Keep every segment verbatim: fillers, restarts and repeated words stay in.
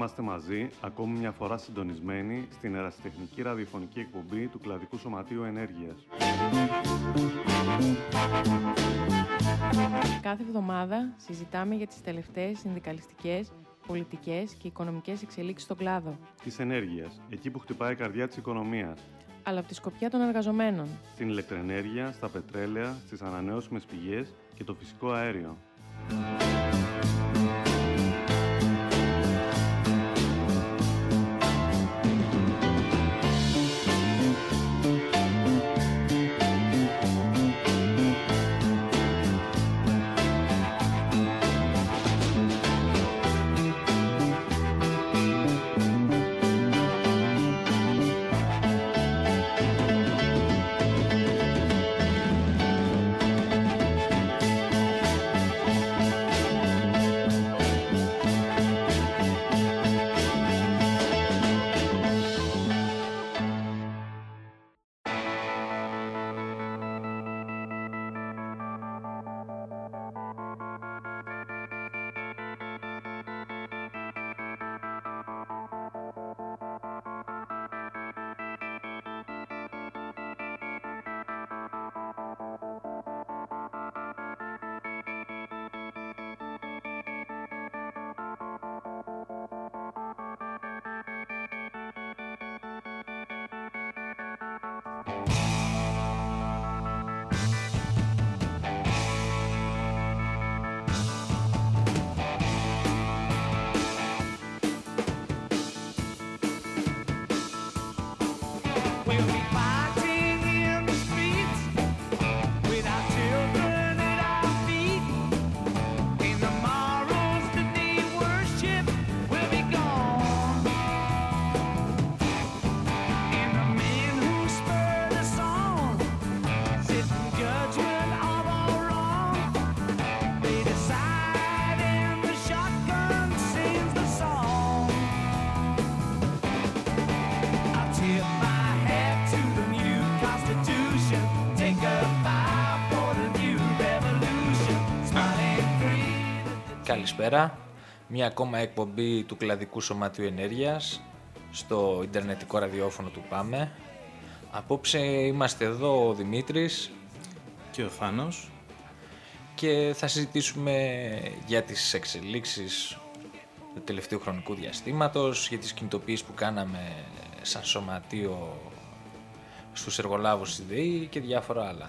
είμαστε μαζί, ακόμη μια φορά συντονισμένοι στην ερασιτεχνική ραδιοφωνική εκπομπή του Κλαδικού Σωματείου Ενέργειας. Κάθε εβδομάδα συζητάμε για τις τελευταίες συνδικαλιστικές, πολιτικές και οικονομικές εξελίξεις στον κλάδο. Της ενέργειας, εκεί που χτυπάει η καρδιά της οικονομίας. Αλλά από τη σκοπιά των εργαζομένων. Στην ηλεκτροενέργεια, στα πετρέλαια, στις ανανεώσιμες πηγές και το φυσικό αέριο. Καλησπέρα, μια ακόμα εκπομπή του Κλαδικού Σωματείου Ενέργειας στο ιντερνετικό ραδιόφωνο του ΠΑΜΕ. Απόψε είμαστε εδώ ο Δημήτρης και ο Θάνος και θα συζητήσουμε για τις εξελίξεις του τελευταίου χρονικού διαστήματος, για τις κινητοποιήσεις που κάναμε σαν σωματείο στους εργολάβους της ΔΕΗ και διάφορα άλλα.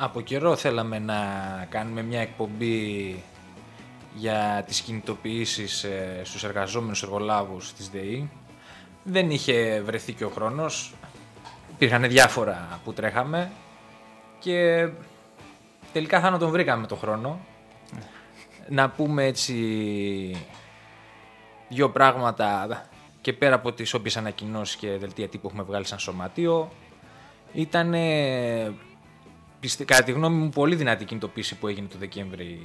Από καιρό θέλαμε να κάνουμε μια εκπομπή για τις κινητοποιήσεις στους εργαζόμενους εργολάβους της ΔΕΗ. Δεν είχε βρεθεί και ο χρόνος. Υπήρχαν διάφορα που τρέχαμε και τελικά θα να τον βρήκαμε το χρόνο. Mm. Να πούμε έτσι δύο πράγματα και πέρα από τις όποιες ανακοινώσεις και δελτία τύπου έχουμε βγάλει σαν σωματείο. Ήταν, κατά τη γνώμη μου, πολύ δυνατή κινητοποίηση που έγινε το Δεκέμβρη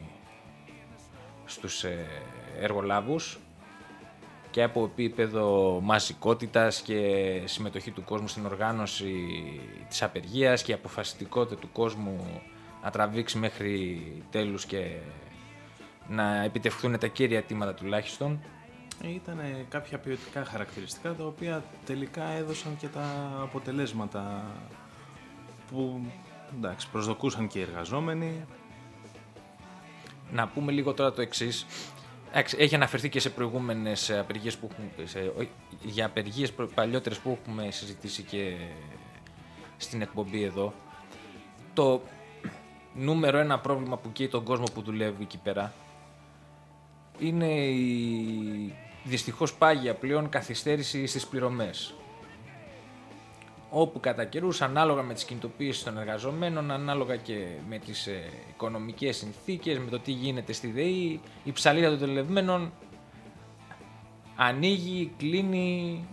στους εργολάβους και από επίπεδο μαζικότητας και συμμετοχή του κόσμου στην οργάνωση της απεργίας και αποφασιστικότητα του κόσμου να τραβήξει μέχρι τέλους και να επιτευχθούν τα κύρια αιτήματα τουλάχιστον. Ήταν κάποια ποιοτικά χαρακτηριστικά τα οποία τελικά έδωσαν και τα αποτελέσματα που, εντάξει, προσδοκούσαν και οι εργαζόμενοι. Να πούμε λίγο τώρα το εξής. Έχει αναφερθεί και σε προηγούμενες απεργίες που έχουμε, σε, για απεργίες παλιότερες που έχουμε συζητήσει και στην εκπομπή εδώ. Το νούμερο ένα πρόβλημα που καίει τον κόσμο που δουλεύει εκεί πέρα είναι η δυστυχώς πάγια πλέον καθυστέρηση στις πληρωμές. Όπου κατά καιρούς, ανάλογα με τις κινητοποιήσεις των εργαζομένων, ανάλογα και με τις ε, οικονομικές συνθήκες, με το τι γίνεται στη ΔΕΗ, η ψαλίδα των τελευμένων ανοίγει, κλείνει,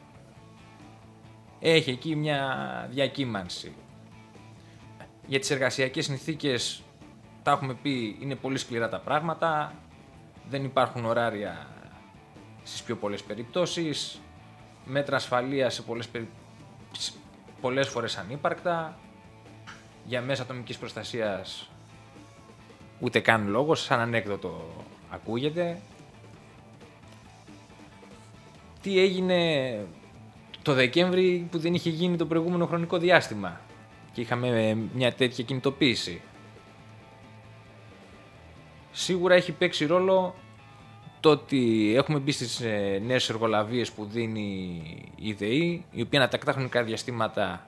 έχει εκεί μια διακύμανση. Για τις εργασιακές συνθήκες, τα έχουμε πει, είναι πολύ σκληρά τα πράγματα, δεν υπάρχουν ωράρια στις πιο πολλές περιπτώσεις, μέτρα ασφαλείας σε πολλές περιπτώσεις πολλές φορές ανύπαρκτα, για μέσα ατομικής προστασίας ούτε καν λόγος, σαν ανέκδοτο ακούγεται. Τι έγινε το Δεκέμβρη που δεν είχε γίνει το προηγούμενο χρονικό διάστημα και είχαμε μια τέτοια κινητοποίηση? Σίγουρα έχει παίξει ρόλο το ότι έχουμε μπει στις νέες εργολαβίες που δίνει η ΔΕΗ, η οποία ανατακτά χρονικά διαστήματα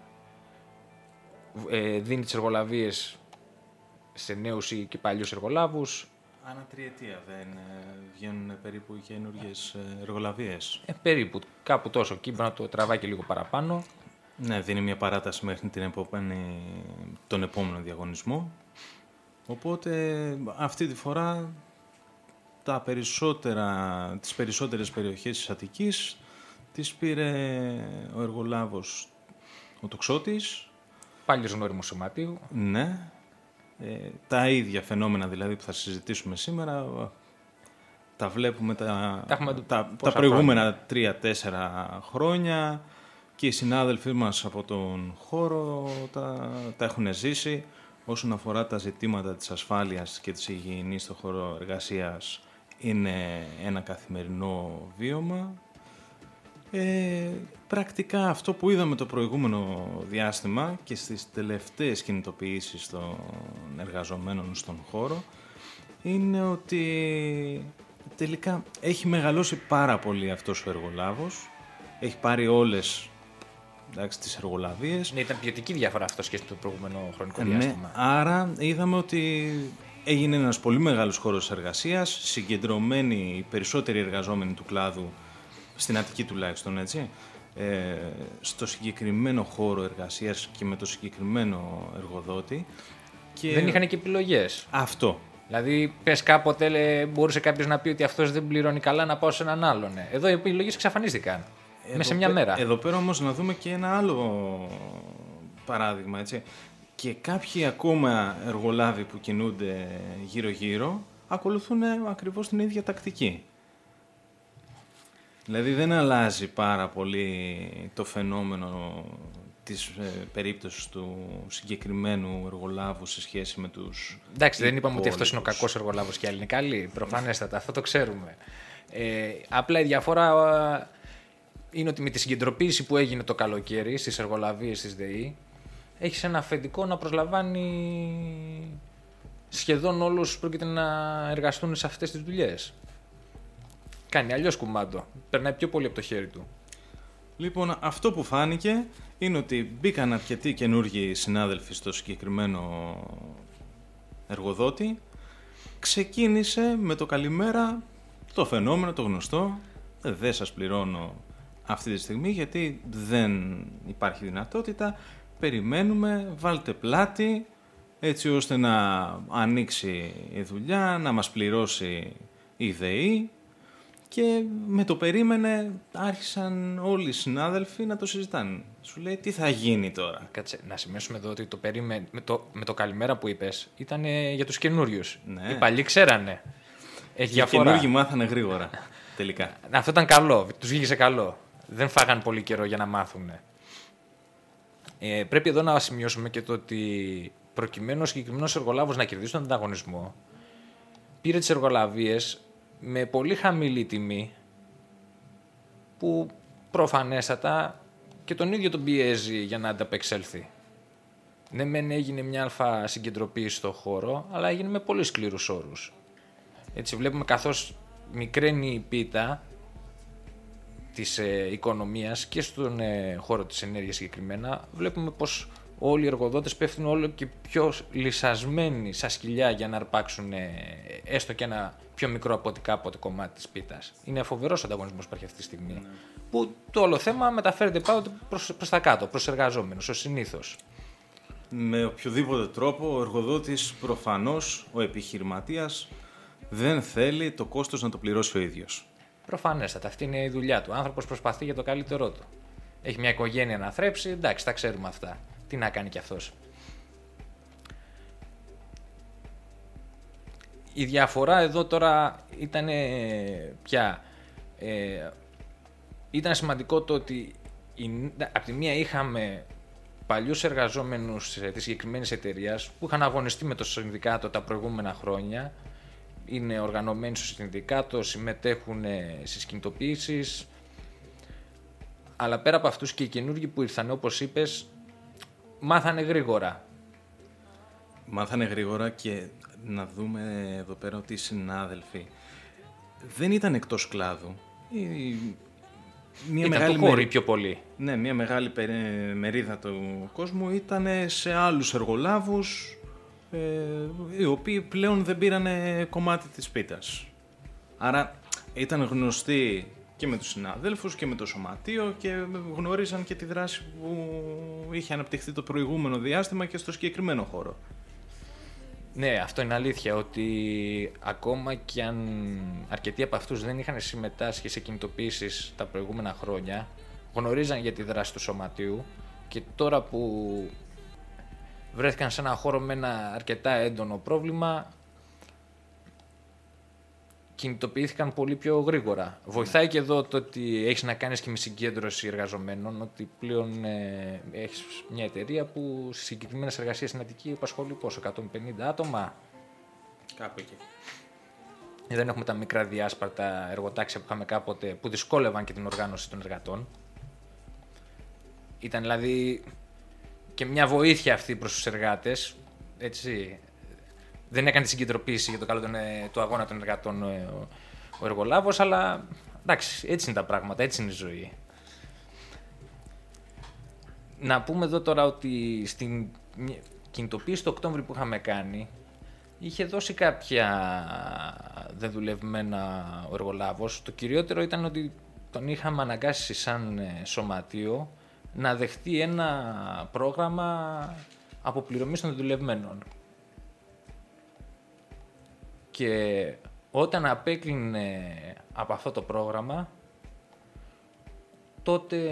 ε, δίνει τις εργολαβίες σε νέους ή και παλιούς εργολάβους. Ανά τριετία δεν βγαίνουν περίπου οι καινούργιες εργολαβίες? Ε, περίπου, κάπου τόσο, εκεί μπορεί να το τραβάει και λίγο παραπάνω. Ναι, δίνει μια παράταση μέχρι την επόμενη, τον επόμενο διαγωνισμό. Οπότε αυτή τη φορά τα περισσότερα, τις περισσότερες περιοχές της Αττικής τις πήρε ο εργολάβος ο Τοξότης. Πάλι γνώριμο σωματίου. Ναι. Ε, τα ίδια φαινόμενα δηλαδή που θα συζητήσουμε σήμερα τα βλέπουμε τα, τα, τα, τα προηγούμενα τρία-τέσσερα χρόνια και οι συνάδελφοί μας από τον χώρο τα, τα έχουν ζήσει. Όσον αφορά τα ζητήματα της ασφάλειας και της υγιεινής στον χώρο εργασίας, είναι ένα καθημερινό βίωμα. Ε, πρακτικά αυτό που είδαμε το προηγούμενο διάστημα και στις τελευταίες κινητοποιήσεις των εργαζομένων στον χώρο είναι ότι τελικά έχει μεγαλώσει πάρα πολύ αυτός ο εργολάβος. Έχει πάρει όλες, εντάξει, τις εργολαβίες. Ναι, ήταν ποιοτική διαφορά αυτό σχέση με το προηγούμενο χρονικό ναι, διάστημα. Άρα είδαμε ότι έγινε ένας πολύ μεγάλος χώρος εργασίας, συγκεντρωμένοι οι περισσότεροι εργαζόμενοι του κλάδου, στην Αττική τουλάχιστον, έτσι, ε, στο συγκεκριμένο χώρο εργασίας και με το συγκεκριμένο εργοδότη. Και δεν είχαν και επιλογές. Αυτό. Δηλαδή, πες κάποτε μπορούσε κάποιος να πει ότι αυτός δεν πληρώνει καλά, να πάω σε έναν άλλον. Εδώ οι επιλογές εξαφανίστηκαν. Εδώ, μέσα σε μια μέρα. Εδώ πέρα όμως να δούμε και ένα άλλο παράδειγμα, έτσι. Και κάποιοι ακόμα εργολάβοι που κινούνται γύρω-γύρω ακολουθούν ακριβώς την ίδια τακτική. Δηλαδή δεν αλλάζει πάρα πολύ το φαινόμενο της ε, περίπτωσης του συγκεκριμένου εργολάβου σε σχέση με τους... Εντάξει, δεν είπαμε ότι αυτός είναι ο κακός εργολάβος και άλλοι είναι καλοί. Προφανέστατα, αυτό το ξέρουμε. Ε, απλά η διαφορά είναι ότι με τη συγκεντρωποίηση που έγινε το καλοκαίρι στις εργολαβίες της ΔΕΗ, έχεις ένα αφεντικό να προσλαμβάνει σχεδόν όλους όσους πρόκειται να εργαστούν σε αυτές τις δουλειές. Κάνει αλλιώς κουμάντο. Περνάει πιο πολύ από το χέρι του. Λοιπόν, αυτό που φάνηκε είναι ότι μπήκαν αρκετοί καινούργιοι συνάδελφοι στο συγκεκριμένο εργοδότη. Ξεκίνησε με το καλημέρα το φαινόμενο, το γνωστό. Δεν σας πληρώνω αυτή τη στιγμή γιατί δεν υπάρχει δυνατότητα. Περιμένουμε, βάλτε πλάτη έτσι ώστε να ανοίξει η δουλειά, να μας πληρώσει η ΔΕΗ. Και με το περίμενε, άρχισαν όλοι οι συνάδελφοι να το συζητάνε. Σου λέει, τι θα γίνει τώρα. Κάτσε, να σημειώσουμε εδώ ότι το περίμενε, με, το, με το καλημέρα που είπες ήταν για τους καινούριους. Ναι. Οι παλιοί ξέρανε. Έχει οι καινούργοι μάθανε γρήγορα, τελικά. Αυτό ήταν καλό, τους γύρισε καλό. Δεν φάγαν πολύ καιρό για να μάθουν. Ε, πρέπει εδώ να σημειώσουμε και το ότι προκειμένου ο συγκεκριμένος εργολάβος να κερδίσει τον ανταγωνισμό, πήρε τις εργολαβίες με πολύ χαμηλή τιμή που προφανέστατα και τον ίδιο τον πιέζει για να ανταπεξέλθει. Ναι, μεν έγινε μια αλφα συγκεντροποίηση στο χώρο, αλλά έγινε με πολύ σκληρούς όρους. Έτσι βλέπουμε καθώς μικραίνει η πίτα της ε, οικονομίας και στον ε, χώρο της ενέργειας συγκεκριμένα, βλέπουμε πως όλοι οι εργοδότες πέφτουν όλο και πιο λυσασμένοι στα σκυλιά για να αρπάξουν ε, έστω και ένα πιο μικρό από ό,τι κάποτε κομμάτι της πίτας. Είναι φοβερός ο ανταγωνισμός που υπάρχει αυτή τη στιγμή. Ναι. Που το όλο θέμα μεταφέρεται πάντοτε προς, προς τα κάτω, προς εργαζόμενους, ως συνήθως. Με οποιοδήποτε τρόπο, ο εργοδότης προφανώς, ο επιχειρηματίας, δεν θέλει το κόστος να το πληρώσει ο ίδιος. Προφανέστατα, αυτή είναι η δουλειά του. Ο άνθρωπος προσπαθεί για το καλύτερό του. Έχει μια οικογένεια να θρέψει, εντάξει, τα ξέρουμε αυτά. Τι να κάνει κι αυτός. Η διαφορά εδώ τώρα ήταν πια. Ε, ήταν σημαντικό το ότι η, από τη μία είχαμε παλιούς εργαζόμενους της συγκεκριμένης εταιρείας που είχαν αγωνιστεί με το συνδικάτο τα προηγούμενα χρόνια. Είναι οργανωμένοι στο συνδικάτο, συμμετέχουν στις κινητοποιήσεις. Αλλά πέρα από αυτούς και οι καινούργοι που ήρθαν, όπως είπες, μάθανε γρήγορα. Μάθανε γρήγορα και να δούμε εδώ πέρα ότι οι συνάδελφοι δεν ήταν εκτός κλάδου. Μια ήταν μεγάλη το χώρι πιο πολύ. Ναι, μια μεγάλη μερίδα του κόσμου ήταν σε άλλους εργολάβους, ε, οι οποίοι πλέον δεν πήρανε κομμάτι της πίτας. Άρα ήταν γνωστοί και με τους συναδέλφους και με το σωματείο και γνωρίζαν και τη δράση που είχε αναπτυχθεί το προηγούμενο διάστημα και στο συγκεκριμένο χώρο. Ναι, αυτό είναι αλήθεια, ότι ακόμα και αν αρκετοί από αυτούς δεν είχαν συμμετάσχει σε κινητοποιήσεις τα προηγούμενα χρόνια, γνωρίζαν για τη δράση του σωματείου και τώρα που βρέθηκαν σε ένα χώρο με ένα αρκετά έντονο πρόβλημα, κινητοποιήθηκαν πολύ πιο γρήγορα. Βοηθάει και εδώ το ότι έχεις να κάνεις και με συγκέντρωση εργαζομένων, ότι πλέον ε, έχεις μια εταιρεία που στις συγκεκριμένες εργασίες στην Αττική απασχολεί πόσο, εκατόν πενήντα άτομα. Κάπου εκεί. Δεν έχουμε τα μικρά διάσπαρτα εργοτάξια που είχαμε κάποτε, που δυσκόλευαν και την οργάνωση των εργατών. Ήταν δηλαδή και μια βοήθεια αυτή προς τους εργάτες, έτσι. Δεν έκανε τη συγκεντροποίηση για το καλό του αγώνα των εργατών ο, ο εργολάβος, αλλά εντάξει, έτσι είναι τα πράγματα, έτσι είναι η ζωή. Να πούμε εδώ τώρα ότι στην κινητοποίηση το Οκτώβρη που είχαμε κάνει, είχε δώσει κάποια δεδουλευμένα ο εργολάβος. Το κυριότερο ήταν ότι τον είχαμε αναγκάσει σαν σωματείο να δεχτεί ένα πρόγραμμα αποπληρωμής των δεδουλευμένων. Και όταν απέκλεινε από αυτό το πρόγραμμα, τότε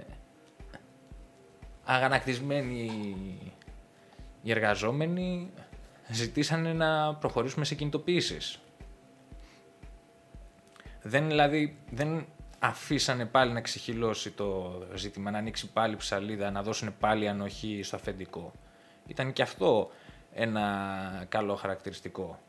αγανακτισμένοι οι εργαζόμενοι ζητήσανε να προχωρήσουμε σε κινητοποιήσεις. Δεν, δηλαδή, δεν αφήσανε πάλι να ξεχυλώσει το ζήτημα, να ανοίξει πάλι ψαλίδα, να δώσουν πάλι ανοχή στο αφεντικό. Ήταν και αυτό ένα καλό χαρακτηριστικό.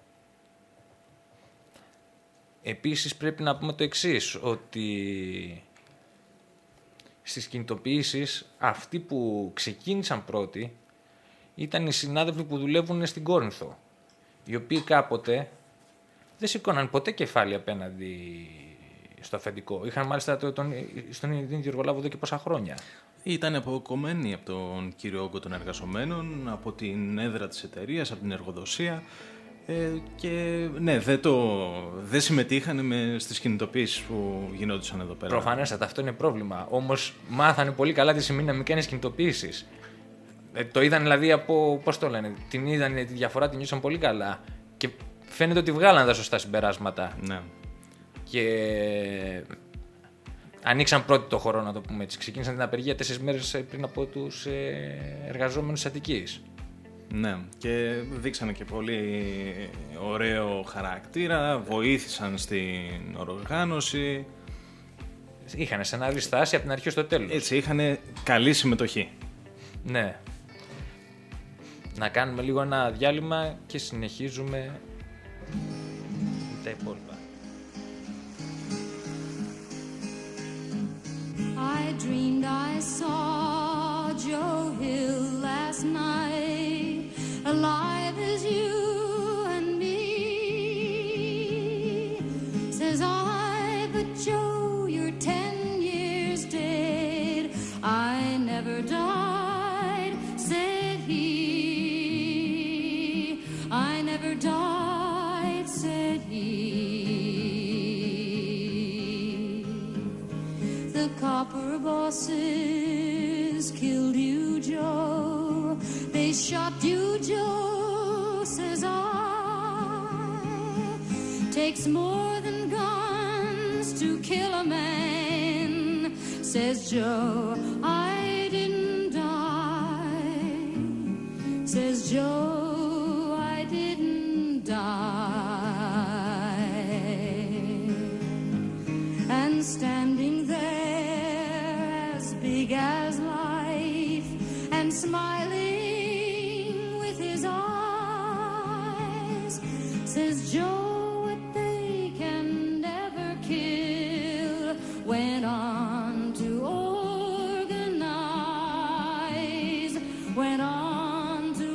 Επίσης πρέπει να πούμε το εξής, ότι στις κινητοποιήσεις αυτοί που ξεκίνησαν πρώτοι ήταν οι συνάδελφοι που δουλεύουν στην Κόρινθο, οι οποίοι κάποτε δεν σηκώναν ποτέ κεφάλι απέναντι στο αφεντικό. Είχαν μάλιστα τον, τον, στον ίδιο εργολάβο εδώ και πόσα χρόνια. Ήταν αποκομμένοι από τον κύριο όγκο των εργαζομένων, από την έδρα της εταιρείας, από την εργοδοσία. Ε, και ναι, δεν, το, δεν συμμετείχαν με, στις κινητοποιήσεις που γινόντουσαν εδώ πέρα. Προφανέστατα, αυτό είναι πρόβλημα. Όμως μάθανε πολύ καλά τι σημαίνει να μην κάνεις κινητοποιήσεις. Ε, το είδαν δηλαδή από, πώς το λένε, την είδαν τη διαφορά, την νιώσαν πολύ καλά. Και φαίνεται ότι βγάλαν τα σωστά συμπεράσματα. Ναι. Και ανοίξαν πρώτοι το χώρο, να το πούμε έτσι. Ξεκίνησαν την απεργία τέσσερις μέρες πριν από τους εργαζόμενους της Αττικής. Ναι, και δείξανε και πολύ ωραίο χαρακτήρα, βοήθησαν στην οργάνωση. Είχαν σε ένα στάση από την αρχή στο τέλος. Έτσι, είχαν καλή συμμετοχή. Ναι. Να κάνουμε λίγο ένα διάλειμμα και συνεχίζουμε τα υπόλοιπα. I dreamed I saw Joe Hill last night, alive as you and me. Says I, but Joe, you're ten years dead. I never died, said he. I never died, said he. The copper bosses killed you, Joe. They shot you, Joe, says I. Takes more than guns to kill a man, says Joe. I didn't die, says Joe. I didn't die. And standing there as big as life and smiling with his eyes, says Joe, what they can never kill went on to organize, went on to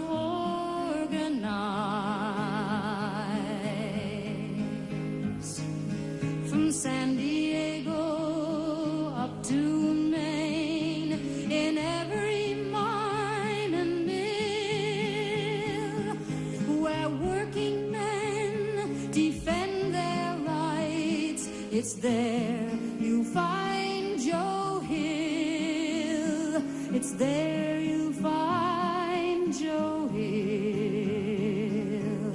organize. From San Diego up to Maine, in every mine and mill, where working men defend their rights, it's there you find Joe Hill. It's there you find Joe Hill.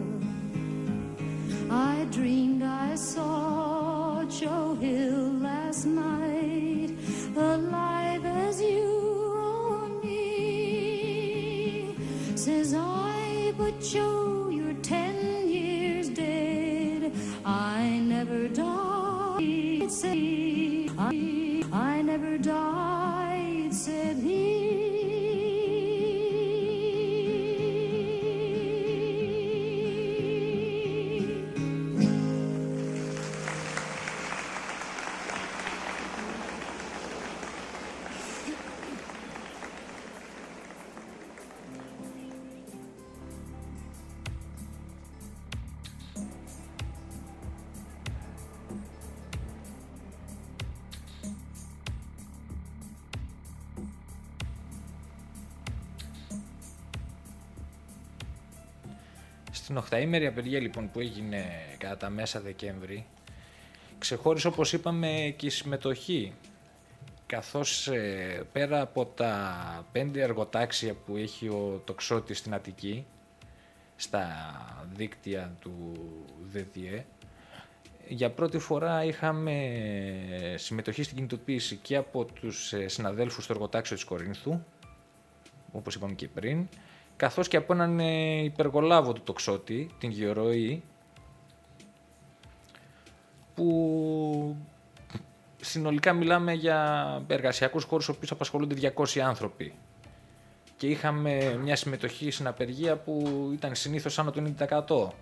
I dreamed I saw Joe Hill last night, alive as you or me. Says I, but Joe, you're ten years dead. I never died, said he. I, I never died, said he. Στην οχταήμερη απεργία λοιπόν που έγινε κατά τα μέσα Δεκέμβρη, ξεχώρισε όπως είπαμε και η συμμετοχή, καθώς ε, πέρα από τα πέντε εργοτάξια που έχει ο τοξότης στην Αττική, στα δίκτυα του ΔΔΕ, για πρώτη φορά είχαμε συμμετοχή στην κινητοποίηση και από τους συναδέλφους στο εργοτάξιο της Κορίνθου, όπως είπαμε και πριν, καθώς και από έναν υπεργολάβο του τοξότη, την Γεωροή, που συνολικά μιλάμε για εργασιακούς χώρους στους οποίους απασχολούνται διακόσιοι άνθρωποι. Και είχαμε μια συμμετοχή στην απεργία που ήταν συνήθως άνω του ενενήντα τοις εκατό.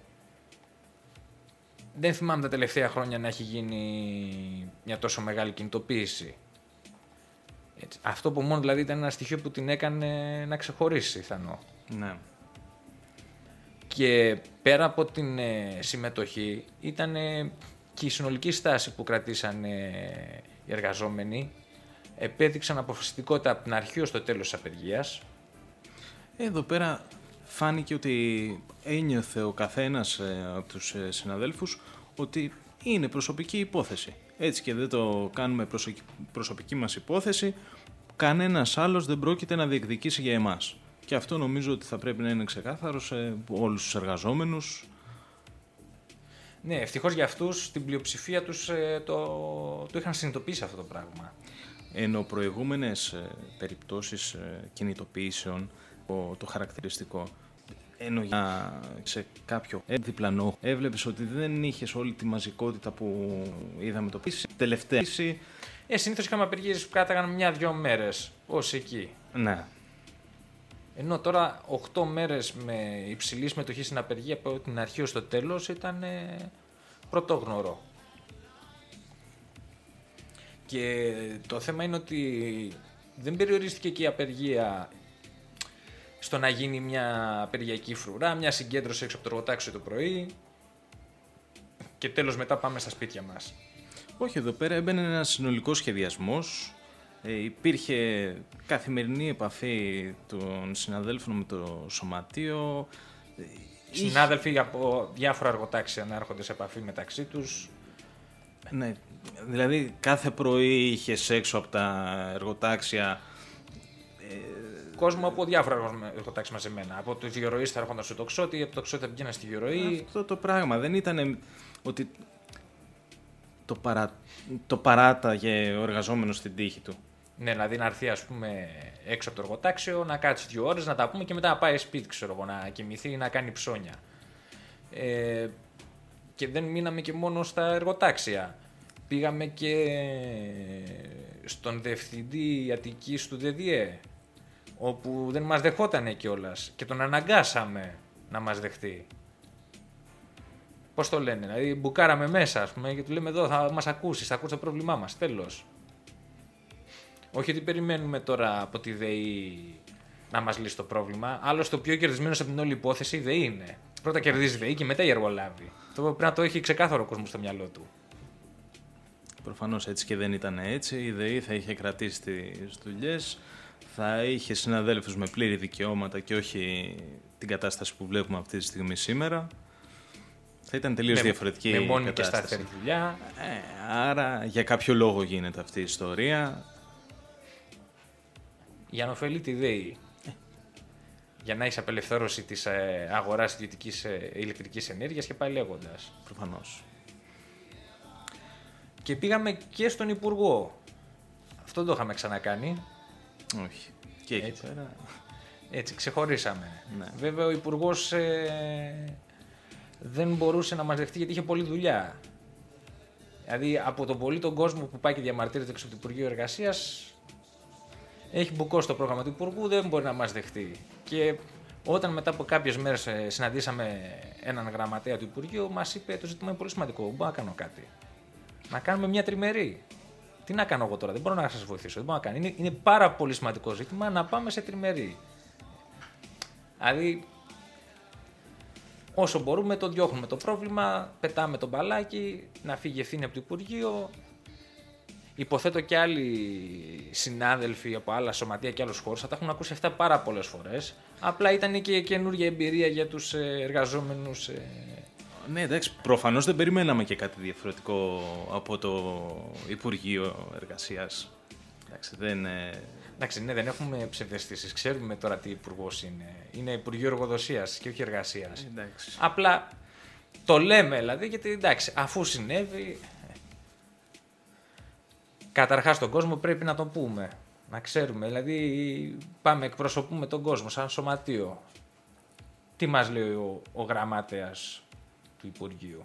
Δεν θυμάμαι τα τελευταία χρόνια να έχει γίνει μια τόσο μεγάλη κινητοποίηση. Έτσι. Αυτό που μόνο δηλαδή ήταν ένα στοιχείο που την έκανε να ξεχωρίσει, πιθανό. Ναι. Και πέρα από την ε, συμμετοχή ήταν ε, και η συνολική στάση που κρατήσαν οι εργαζόμενοι επέδειξαν αποφασιστικότητα από την αρχή ως το τέλος της απεργίας. Εδώ πέρα φάνηκε ότι ένιωθε ο καθένας από τους συναδέλφους ότι είναι προσωπική υπόθεση. Έτσι και δεν το κάνουμε προσωπική μας υπόθεση, κανένας άλλος δεν πρόκειται να διεκδικήσει για εμάς. Και αυτό νομίζω ότι θα πρέπει να είναι ξεκάθαρο σε όλους τους εργαζόμενους. Ναι, ευτυχώς για αυτούς, την πλειοψηφία τους το, το είχαν συνειδητοποιήσει αυτό το πράγμα. Ενώ προηγούμενες περιπτώσεις κινητοποιήσεων, το, το χαρακτηριστικό, ενώ για σε κάποιο διπλανό έβλεπες ότι δεν είχες όλη τη μαζικότητα που είδαμε το πίσω. Τελευταία. Ε, συνήθως είχαμε απεργίες που κάταγαν μια-δυο μέρες, ως εκεί. Ναι. Ενώ τώρα οκτώ μέρες με υψηλή συμμετοχή στην απεργία από την αρχή ως το τέλος ήταν ε, πρωτόγνωρο. Και το θέμα είναι ότι δεν περιορίστηκε και η απεργία στο να γίνει μια απεργιακή φρουρά, μια συγκέντρωση έξω από το εργοτάξιο το πρωί και τέλος μετά πάμε στα σπίτια μας. Όχι, εδώ πέρα έμπαινε ένας συνολικός σχεδιασμός. Ε, υπήρχε καθημερινή επαφή των συναδέλφων με το σωματείο. Συνάδελφοι είχε... από διάφορα εργοτάξια να έρχονται σε επαφή μεταξύ τους. Ναι, δηλαδή κάθε πρωί είχες έξω από τα εργοτάξια ε... κόσμο από διάφορα εργοτάξια μαζεμένα. Από το διορροή θα έρχονταν στο τοξότη, από το τοξότη θα πηγαίναν στη διορροή. Αυτό το πράγμα δεν ήταν ότι το, παρα... το παράταγε ο εργαζόμενος στην τύχη του. Ναι, δηλαδή να έρθει ας πούμε έξω από το εργοτάξιο, να κάτσει δύο ώρες, να τα πούμε και μετά να πάει σπίτι, ξέρω εγώ, να κοιμηθεί ή να κάνει ψώνια. Ε, και δεν μείναμε και μόνο στα εργοτάξια. Πήγαμε και στον διευθυντή Αττικής του ΔΔΕ, όπου δεν μας δεχότανε κιόλας και τον αναγκάσαμε να μας δεχτεί. Πώς το λένε, δηλαδή μπουκάραμε μέσα ας πούμε και του λέμε εδώ θα μας ακούσεις, θα ακούσεις το πρόβλημά μας, τέλος. Όχι ότι περιμένουμε τώρα από τη ΔΕΗ να μας λύσει το πρόβλημα, άλλωστε το πιο κερδισμένος από την όλη υπόθεση η ΔΕΗ είναι. Πρώτα κερδίζει η ΔΕΗ και μετά η εργολάβη. Αυτό πρέπει να το έχει ξεκάθαρο ο κόσμος στο μυαλό του. Προφανώς έτσι και δεν ήταν έτσι. Η ΔΕΗ θα είχε κρατήσει τις δουλειές, θα είχε συναδέλφους με πλήρη δικαιώματα και όχι την κατάσταση που βλέπουμε αυτή τη στιγμή σήμερα. Θα ήταν τελείως με, διαφορετική με μόνη κατάσταση. Και σταθερή δουλειά. Ε, άρα για κάποιο λόγο γίνεται αυτή η ιστορία. Για να ωφελεί τη ΔΕΗ. Ε. Για να έχει απελευθέρωση της ε, αγοράς ιδιωτικής ε, ηλεκτρικής ενέργειας και πάει λέγοντας. Προφανώς. Και πήγαμε και στον Υπουργό. Αυτό το είχαμε ξανακάνει. Όχι. Και εκεί έτσι, πέρα. Έτσι, ξεχωρίσαμε. Ναι. Βέβαια, ο Υπουργός ε, δεν μπορούσε να μας δεχτεί γιατί είχε πολλή δουλειά. Δηλαδή, από τον πολύ τον κόσμο που πάει και διαμαρτύρεται έξω από το Υπουργείο Εργασίας, έχει μπουκώσει το πρόγραμμα του Υπουργού, δεν μπορεί να μας δεχτεί. Και όταν μετά από κάποιες μέρες ε, συναντήσαμε έναν γραμματέα του Υπουργείου, μας είπε το ζήτημα είναι πολύ σημαντικό. Μπορώ να κάνω κάτι. Να κάνουμε μια τριμερή. Τι να κάνω εγώ τώρα, δεν μπορώ να σας βοηθήσω. Δεν μπορώ να κάνω. Είναι, είναι πάρα πολύ σημαντικό ζήτημα να πάμε σε τριμερή. Δηλαδή, όσο μπορούμε το διώχνουμε το πρόβλημα, πετάμε το μπαλάκι, να φύγει ευθύνη από το Υπουργείο. Υποθέτω και άλλοι συνάδελφοι από άλλα σωματεία και άλλους χώρους θα τα έχουν ακούσει αυτά πάρα πολλές φορές. Απλά ήταν και καινούργια εμπειρία για τους εργαζόμενους. Ναι, εντάξει, προφανώς δεν περιμέναμε και κάτι διαφορετικό από το Υπουργείο Εργασίας. Εντάξει, δεν... Εντάξει, ναι, δεν έχουμε ψευδαισθήσεις. Ξέρουμε τώρα τι υπουργός είναι. Είναι Υπουργείο Εργοδοσίας και όχι Εργασίας. Εντάξει. Απλά το λέμε, δηλαδή, γιατί εντάξει, αφού συνέβη... Καταρχάς τον κόσμο πρέπει να τον πούμε, να ξέρουμε, δηλαδή πάμε εκπροσωπούμε τον κόσμο σαν σωματείο. Τι μας λέει ο, ο γραμμάτεας του Υπουργείου.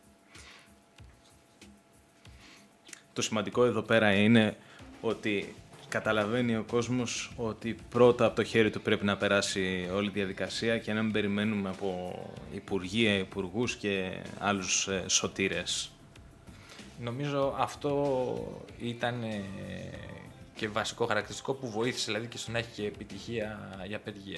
Το σημαντικό εδώ πέρα είναι ότι καταλαβαίνει ο κόσμος ότι πρώτα από το χέρι του πρέπει να περάσει όλη η διαδικασία και να μην περιμένουμε από υπουργεία, υπουργούς και άλλους ε, σωτήρες. Νομίζω αυτό ήταν ε, και βασικό χαρακτηριστικό που βοήθησε δηλαδή και στο να έχει και επιτυχία για απεργία.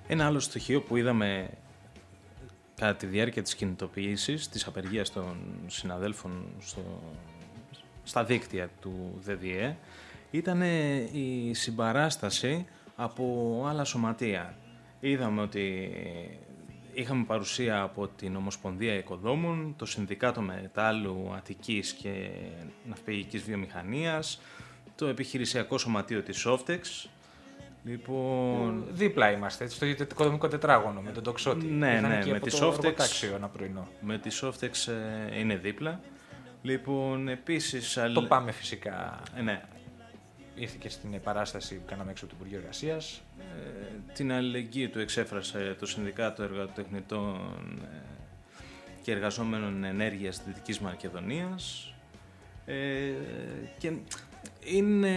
Ένα άλλο στοιχείο που είδαμε κατά τη διάρκεια της κινητοποίησης, της απεργίας των συναδέλφων στο, στα δίκτυα του ΔΔΕ, ήταν η συμπαράσταση από άλλα σωματεία. Είδαμε ότι είχαμε παρουσία από την Ομοσπονδία Οικοδόμων, το Συνδικάτο Μετάλλου Αττικής και Ναυπηγικής Βιομηχανίας, το Επιχειρησιακό Σωματείο της Softex. Λοιπόν... Δίπλα είμαστε, στο οικοδομικό τετράγωνο με τον Τοξότη. Ναι, ναι, με τη Softex, ένα πρωινό. με τη Softex ε, είναι δίπλα. Λοιπόν, επίσης... Το πάμε φυσικά. Ε, ναι. Ήρθε και στην παράσταση που κάναμε έξω από το Υπουργείο Εργασίας. Ε, την αλληλεγγύη του εξέφρασε το Συνδικάτο Εργατοτεχνητών και Εργαζόμενων Ενέργειας Δυτικής Μακεδονίας. Ε, και είναι,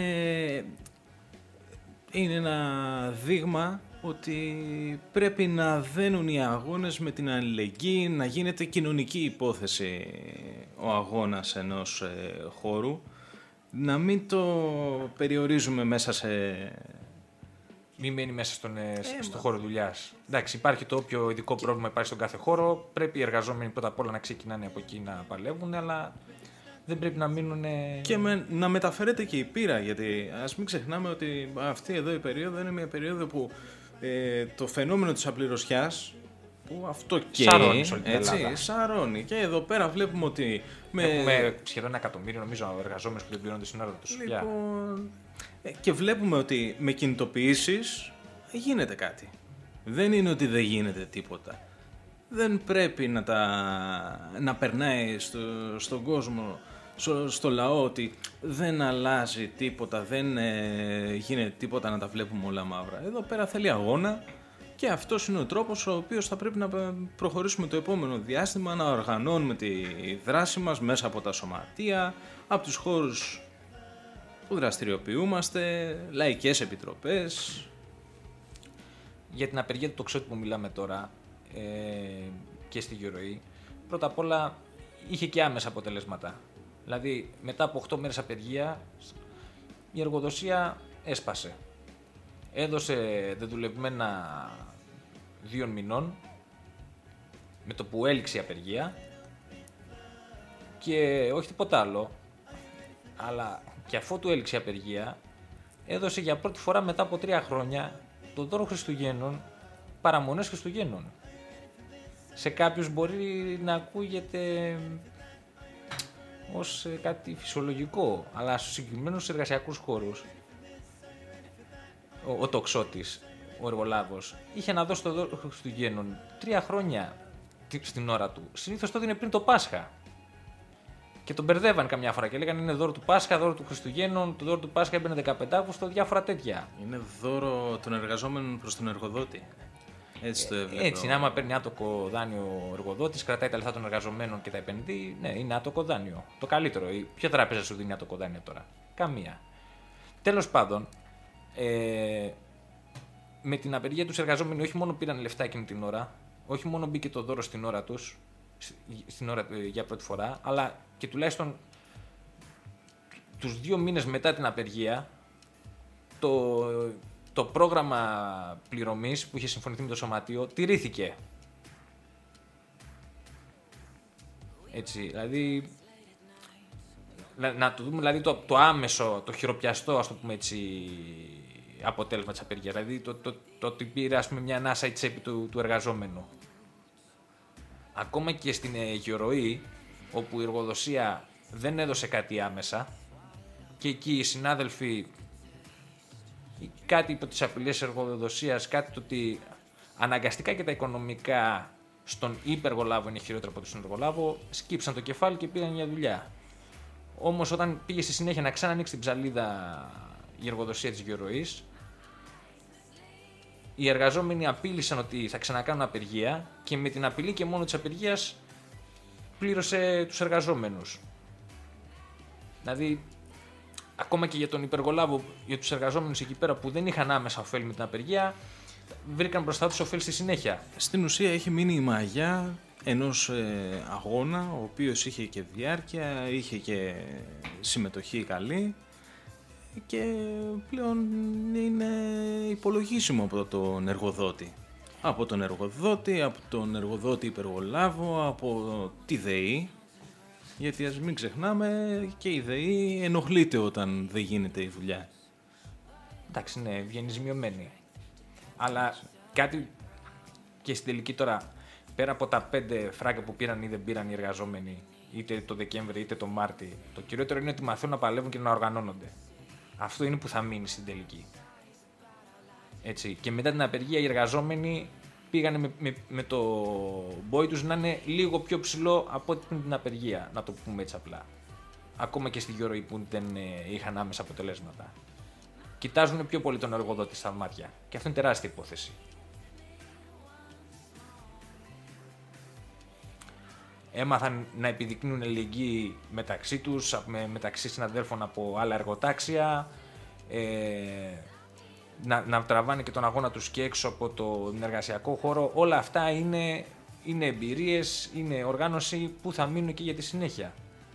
είναι ένα δείγμα ότι πρέπει να δένουν οι αγώνες με την αλληλεγγύη, να γίνεται κοινωνική υπόθεση ο αγώνας ενός ε, χώρου, να μην το περιορίζουμε μέσα σε... Μην μένει μέσα στον, ε, στο χώρο δουλειάς. Εντάξει, υπάρχει το όποιο ειδικό πρόβλημα υπάρχει στον κάθε χώρο, πρέπει οι εργαζόμενοι πρώτα απ' όλα να ξεκινάνε από εκεί να παλεύουν, αλλά δεν πρέπει να μείνουν... Και με, να μεταφέρεται και η πείρα, γιατί ας μην ξεχνάμε ότι αυτή εδώ η περίοδο είναι μια περίοδο που ε, το φαινόμενο της απληρωσιάς, που αυτό και σαρώνει, έτσι, σαρώνει. Και εδώ πέρα βλέπουμε ότι... Με... Έχουμε σχεδόν ένα εκατομμύριο, νομίζω, εργαζόμενους που δεν πληρώνονται στην ώρα τους. Λοιπόν, και βλέπουμε ότι με κινητοποιήσεις γίνεται κάτι. Δεν είναι ότι δεν γίνεται τίποτα. Δεν πρέπει να, τα, να περνάει στο, στον κόσμο, στο, στο λαό, ότι δεν αλλάζει τίποτα, δεν ε, γίνεται τίποτα, να τα βλέπουμε όλα μαύρα. Εδώ πέρα θέλει αγώνα και αυτός είναι ο τρόπος ο οποίος θα πρέπει να προχωρήσουμε το επόμενο διάστημα, να οργανώνουμε τη δράση μας μέσα από τα σωματεία, από τους χώρους που δραστηριοποιούμαστε, λαϊκές επιτροπές. Για την απεργία του Τοξότη που μιλάμε τώρα, ε, και στη Γεωροή, πρώτα απ' όλα είχε και άμεσα αποτελέσματα. Δηλαδή μετά από οκτώ μέρες απεργία η εργοδοσία έσπασε. Έδωσε δεδουλευμένα δύο μηνών με το που έληξε η απεργία και όχι τίποτα άλλο, αλλά και αφότου έληξε η απεργία έδωσε για πρώτη φορά μετά από τρία χρόνια το δώρο Χριστουγέννων, παραμονές Χριστουγέννων. Σε κάποιους μπορεί να ακούγεται ως κάτι φυσιολογικό, αλλά στους συγκεκριμένους εργασιακούς χώρους ο, ο τοξότης, ο εργολάβος, είχε να δώσει το δώρο Χριστουγέννων τρία χρόνια στην ώρα του. Συνήθως το έδινε πριν το Πάσχα. Και τον μπερδεύαν καμιά φορά και λέγανε είναι δώρο του Πάσχα, δώρο του Χριστουγέννων. Το δώρο του Πάσχα έμπαινε δεκαπέντε Αυγούστου, διάφορα τέτοια. Είναι δώρο των εργαζόμενων προς τον εργοδότη. Έτσι το έβλεπα. Έτσι, είναι, άμα παίρνει άτοκο δάνειο ο εργοδότης, κρατάει τα λεφτά των εργαζομένων και τα επενδύει, ναι, είναι άτοκο δάνειο. Το καλύτερο. Ποια τράπεζα σου δίνει άτοκο δάνειο τώρα? Καμία. Τέλος πάντων, ε, με την απεργία τους εργαζόμενοι όχι μόνο πήραν λεφτά εκείνη την ώρα, όχι μόνο μπήκε το δώρο στην ώρα τους, στην ώρα για πρώτη φορά, αλλά και τουλάχιστον τους δύο μήνες μετά την απεργία το, το πρόγραμμα πληρωμής που είχε συμφωνηθεί με το Σωματείο τηρήθηκε. Έτσι, δηλαδή να, να το δούμε δηλαδή το, το άμεσο, το χειροπιαστό, ας το πούμε έτσι, αποτέλεσμα της απεργίας, δηλαδή το, το, το ότι πήρε ας πούμε μια ανάσα η τσέπη του, του εργαζόμενου. Ακόμα και στην ε, Γεωροή, όπου η εργοδοσία δεν έδωσε κάτι άμεσα και εκεί οι συνάδελφοι κάτι υπό τις απειλές εργοδοσίας, κάτι το ότι αναγκαστικά και τα οικονομικά στον υπεργολάβο είναι χειρότερο από τον συνεργολάβο, σκύψαν το κεφάλι και πήγαν για δουλειά. Όμως όταν πήγε στη συνέχεια να ξανανοίξει την ψαλίδα η εργοδοσία της Γεωροής, οι εργαζόμενοι απείλησαν ότι θα ξανακάνουν απεργία και με την απειλή και μόνο της απεργίας πλήρωσε τους εργαζόμενους. Δηλαδή, ακόμα και για τον υπεργολάβο, για τους εργαζόμενους εκεί πέρα που δεν είχαν άμεσα ωφέλη με την απεργία, βρήκαν μπροστά τους ωφέλη στη συνέχεια. Στην ουσία έχει μείνει η μαγιά ενός ε, αγώνα, ο οποίος είχε και διάρκεια, είχε και συμμετοχή καλή και πλέον είναι υπολογίσιμο από τον εργοδότη. Από τον εργοδότη, από τον εργοδότη υπεργολάβο, από τη ΔΕΗ. Γιατί ας μην ξεχνάμε, και η ΔΕΗ ενοχλείται όταν δεν γίνεται η δουλειά. Εντάξει, ναι, βγαίνει μειωμένη. Αλλά κάτι και στην τελική τώρα, πέρα από τα πέντε φράγκα που πήραν ή δεν πήραν οι εργαζόμενοι, είτε το Δεκέμβρη είτε το Μάρτι, το κυριότερο είναι ότι μαθαίνουν να παλεύουν και να οργανώνονται. Αυτό είναι που θα μείνει στην τελική. Έτσι. Και μετά την απεργία οι εργαζόμενοι πήγανε με, με, με το μπόι τους να είναι λίγο πιο ψηλό από ό,τι πριν την απεργία, να το πούμε έτσι απλά. Ακόμα και στη Γιώργη που δεν ε, είχαν άμεσα αποτελέσματα. Κοιτάζουν πιο πολύ τον εργοδότη στα μάτια. Και αυτό είναι τεράστια υπόθεση. Έμαθαν να επιδεικνύουν αλληλεγγύη μεταξύ τους, με, μεταξύ συναδέλφων από άλλα εργοτάξια, ε, να, να τραβάνε και τον αγώνα τους και έξω από τον εργασιακό χώρο. Όλα αυτά είναι, είναι εμπειρίες, είναι οργάνωση που θα μείνουν και για τη συνέχεια.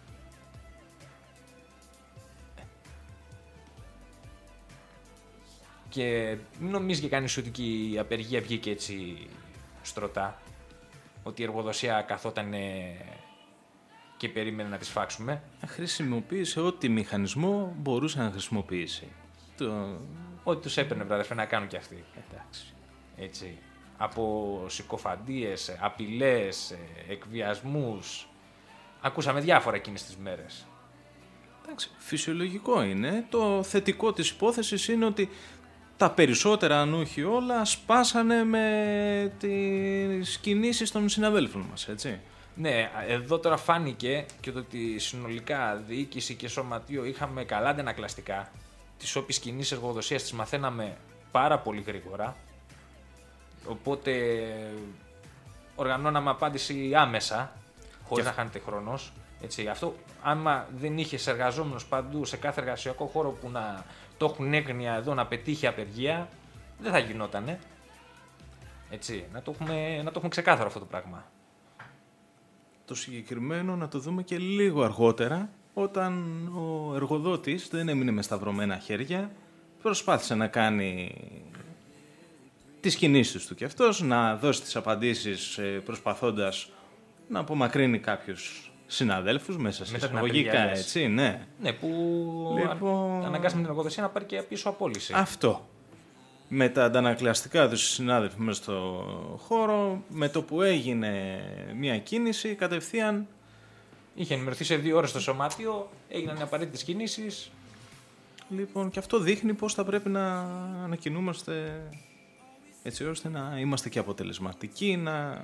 Και μην νομίζει και κανείς ότι η απεργία βγήκε έτσι στρωτά, ότι η εργοδοσία καθόταν και περίμενε να τις φάξουμε. Χρησιμοποίησε ό,τι μηχανισμό μπορούσε να χρησιμοποιήσει. Το... Ό,τι τους έπαιρνε, βράδυ, να κάνουν κι αυτοί. Εντάξει. Έτσι. Από συκοφαντίες, απειλές, εκβιασμούς. Ακούσαμε διάφορα εκείνες τις μέρες. Εντάξει, φυσιολογικό είναι. Το θετικό της υπόθεσης είναι ότι τα περισσότερα, αν όχι όλα, σπάσανε με τις κινήσεις των συναδέλφων μας, έτσι. Ναι, εδώ τώρα φάνηκε και το ότι συνολικά διοίκηση και σωματείο είχαμε καλά αντανακλαστικά. Τις όποιες κινήσεις εργοδοσίας τις μαθαίναμε πάρα πολύ γρήγορα. Οπότε οργανώναμε απάντηση άμεσα, χωρίς και... να χάνεται χρόνος. Έτσι, αυτό, άμα δεν είχες εργαζόμενους παντού σε κάθε εργασιακό χώρο που να το έχουν έγνοια εδώ να πετύχει απεργία, δεν θα γινότανε. Έτσι, να το έχουμε, να το έχουμε ξεκάθαρο αυτό το πράγμα. Το συγκεκριμένο να το δούμε και λίγο αργότερα, όταν ο εργοδότης δεν έμεινε με σταυρωμένα χέρια, προσπάθησε να κάνει τις κινήσεις του και αυτός, να δώσει τις απαντήσεις προσπαθώντας να απομακρύνει κάποιους συναδέλφους μέσα σε εισαγωγικά, έτσι, ναι. Ναι, που λοιπόν... αναγκάσαμε την εργοδοσία να πάρει και πίσω απόλυση. Αυτό. Με τα αντανακλαστικά τους συνάδελφοι μέσα στο χώρο, με το που έγινε μια κίνηση, κατευθείαν... Είχε ενημερωθεί σε δύο ώρες στο σωμάτιο, έγιναν οι απαραίτητες κινήσεις. Λοιπόν, και αυτό δείχνει πώς θα πρέπει να ανακοινούμαστε έτσι ώστε να είμαστε και αποτελεσματικοί, να...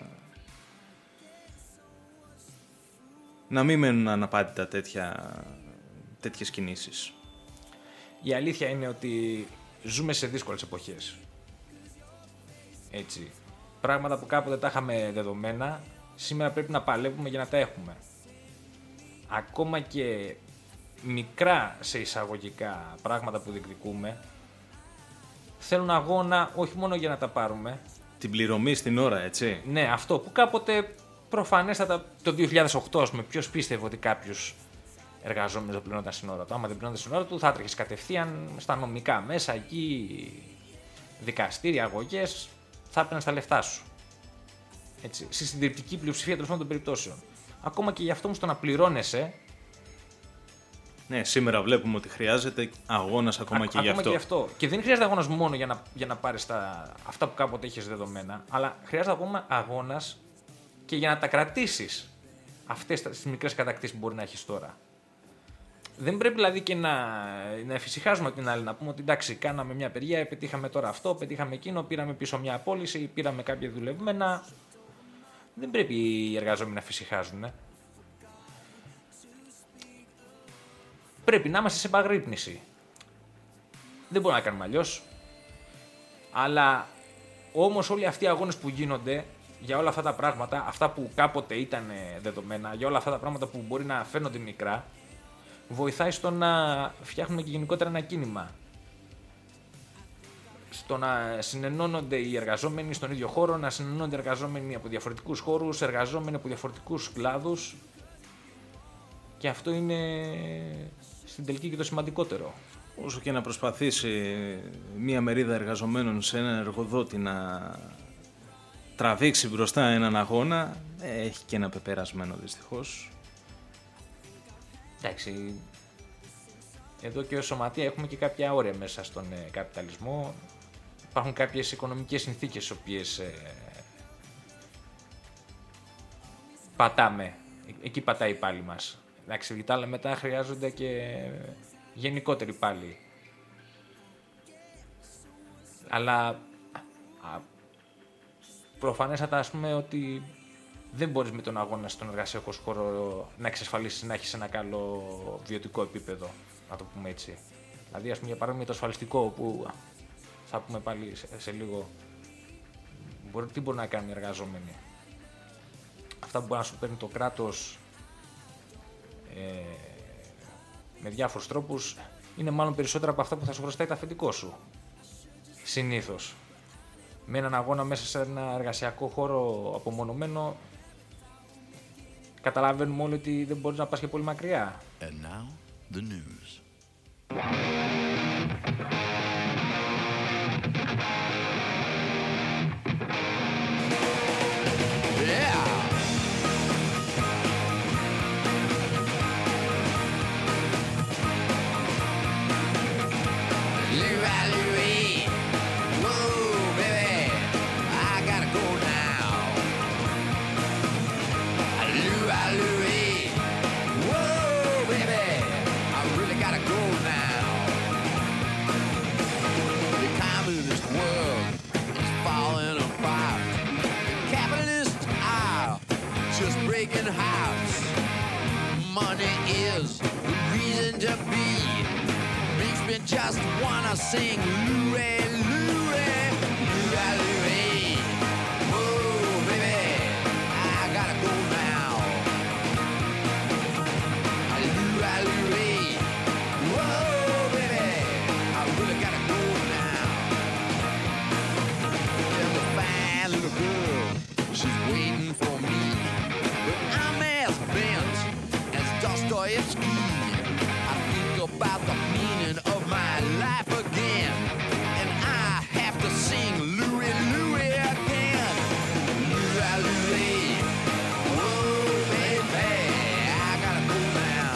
να μην μένουν αναπάντητα τέτοια, τέτοιες κινήσεις. Η αλήθεια είναι ότι ζούμε σε δύσκολες εποχές. Έτσι. Πράγματα που κάποτε τα είχαμε δεδομένα, σήμερα πρέπει να παλεύουμε για να τα έχουμε. Ακόμα και μικρά σε εισαγωγικά πράγματα που διεκδικούμε, θέλουν αγώνα όχι μόνο για να τα πάρουμε. Την πληρωμή στην ώρα, έτσι. Ναι, αυτό που κάποτε προφανέστατα το δύο χιλιάδες οκτώ, ας πούμε, ποιος πίστευε ότι κάποιος εργαζόμενος δεν πληρώνονταν στην ώρα του. Άμα δεν πληρώνονταν στην ώρα του, θα έτρεχες κατευθείαν στα νομικά μέσα, εκεί δικαστήρια, αγωγές, θα έπαιρνες τα λεφτά σου. Έτσι. Στη συντριπτική πλειοψηφία τέλος πάντων των περιπτώσεων. Ακόμα και γι' αυτό όμως το να πληρώνεσαι. Ναι, σήμερα βλέπουμε ότι χρειάζεται αγώνας ακόμα, α, και, ακόμα γι αυτό. και γι' αυτό. Και δεν χρειάζεται αγώνας μόνο για να, για να πάρεις τα, αυτά που κάποτε έχεις δεδομένα, αλλά χρειάζεται ακόμα αγώνας και για να τα κρατήσεις αυτές τις μικρές κατακτήσεις που μπορεί να έχεις τώρα. Δεν πρέπει δηλαδή και να, να εφησυχάζουμε την άλλη, να πούμε ότι εντάξει, κάναμε μια απεργία, πετύχαμε τώρα αυτό, πετύχαμε εκείνο, πήραμε πίσω μια απόλυση, πήραμε κάποια δουλευμένα. Δεν πρέπει οι εργαζόμενοι να εφησυχάζουν. Ε. Πρέπει να είμαστε σε επαγρύπνηση. Δεν μπορούμε να κάνουμε αλλιώς. Αλλά όμως όλοι αυτοί οι αγώνες που γίνονται για όλα αυτά τα πράγματα, αυτά που κάποτε ήταν δεδομένα, για όλα αυτά τα πράγματα που μπορεί να φαίνονται μικρά, βοηθάει στο να φτιάχνουμε και γενικότερα ένα κίνημα. Στο να συνενώνονται οι εργαζόμενοι στον ίδιο χώρο, να συνενώνονται εργαζόμενοι από διαφορετικούς χώρους, εργαζόμενοι από διαφορετικούς κλάδους. Και αυτό είναι στην τελική και το σημαντικότερο. Όσο και να προσπαθήσει μία μερίδα εργαζομένων σε έναν εργοδότη να τραβήξει μπροστά έναν αγώνα, έχει και ένα πεπερασμένο δυστυχώς. Εντάξει, εδώ και ως σωματεία έχουμε και κάποια όρια μέσα στον ε, καπιταλισμό. Υπάρχουν κάποιες οικονομικές συνθήκες στις οποίες ε, πατάμε. Εκεί πατάει η πάλι μας. Εντάξει, τα άλλα μετά χρειάζονται και γενικότεροι πάλι. Αλλά α, προφανέστατα ας πούμε ότι δεν μπορείς με τον αγώνα στον εργασιακό χώρο να εξασφαλίσεις να έχεις ένα καλό βιωτικό επίπεδο, να το πούμε έτσι. Δηλαδή, ας πούμε, για παράδειγμα, το ασφαλιστικό που θα πούμε πάλι σε, σε λίγο, μπορεί, τι μπορεί να κάνουν οι εργαζόμενοι. Αυτά που μπορεί να σου παίρνει το κράτος ε, με διάφορους τρόπους είναι μάλλον περισσότερα από αυτά που θα σου χρωστάει το αφεντικό σου. Συνήθως. Με έναν αγώνα μέσα σε ένα εργασιακό χώρο απομονωμένο, καταλαβαίνουμε όλοι ότι δεν μπορείς να πας και πολύ μακριά. And now, the news. Yeah! Louie, whoa, baby, I gotta go now. Louie, whoa, baby, I really gotta go now. The communist world is falling apart. The capitalists are just breaking hearts. Money is the reason to be. Makes me just wanna sing Louie, Louie, Louie, Louie. Whoa, baby, I gotta go now. Louie, Louie. Whoa, baby, I really gotta go now. There's a fine little girl, she's waiting for me. But I'm as bent as Dostoevsky. I think about the meaning of my life again, and I have to sing Louie, Louie again. Louie, Louie, whoa, baby, I gotta go now.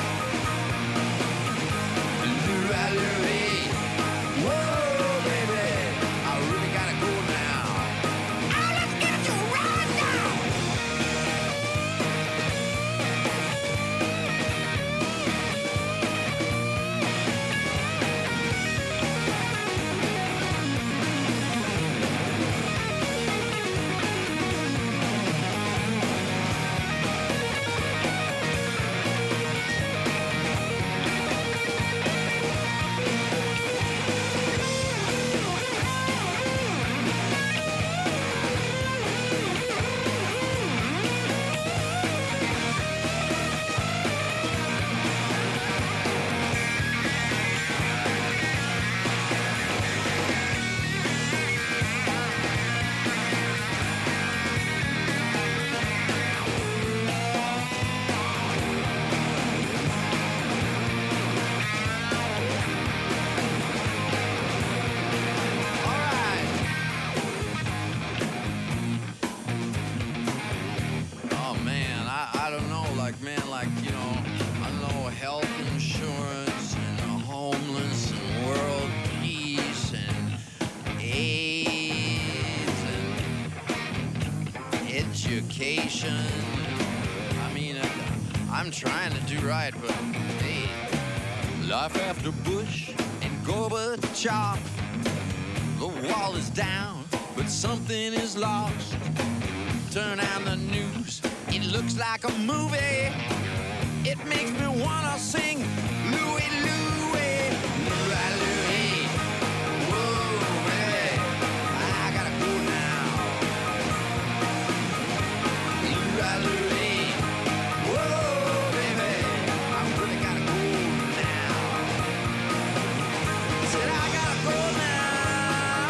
Louie, Louie, whoa, baby, I really gotta go now. Oh, let's get you right now. Oh man, I, I don't know, like man, like you know, I know health insurance and a homeless and world peace and AIDS and education. I mean, I, I'm trying to do right, but hey, life after Bush and Gorbachev, the wall is down, but something is lost. Turn on the news, it looks like a movie. It makes me wanna sing Louie, Louie, Louie, Louie. Whoa, baby, I gotta go now. Louie, Louie. Whoa, baby, I really gotta go now. Said I gotta go now.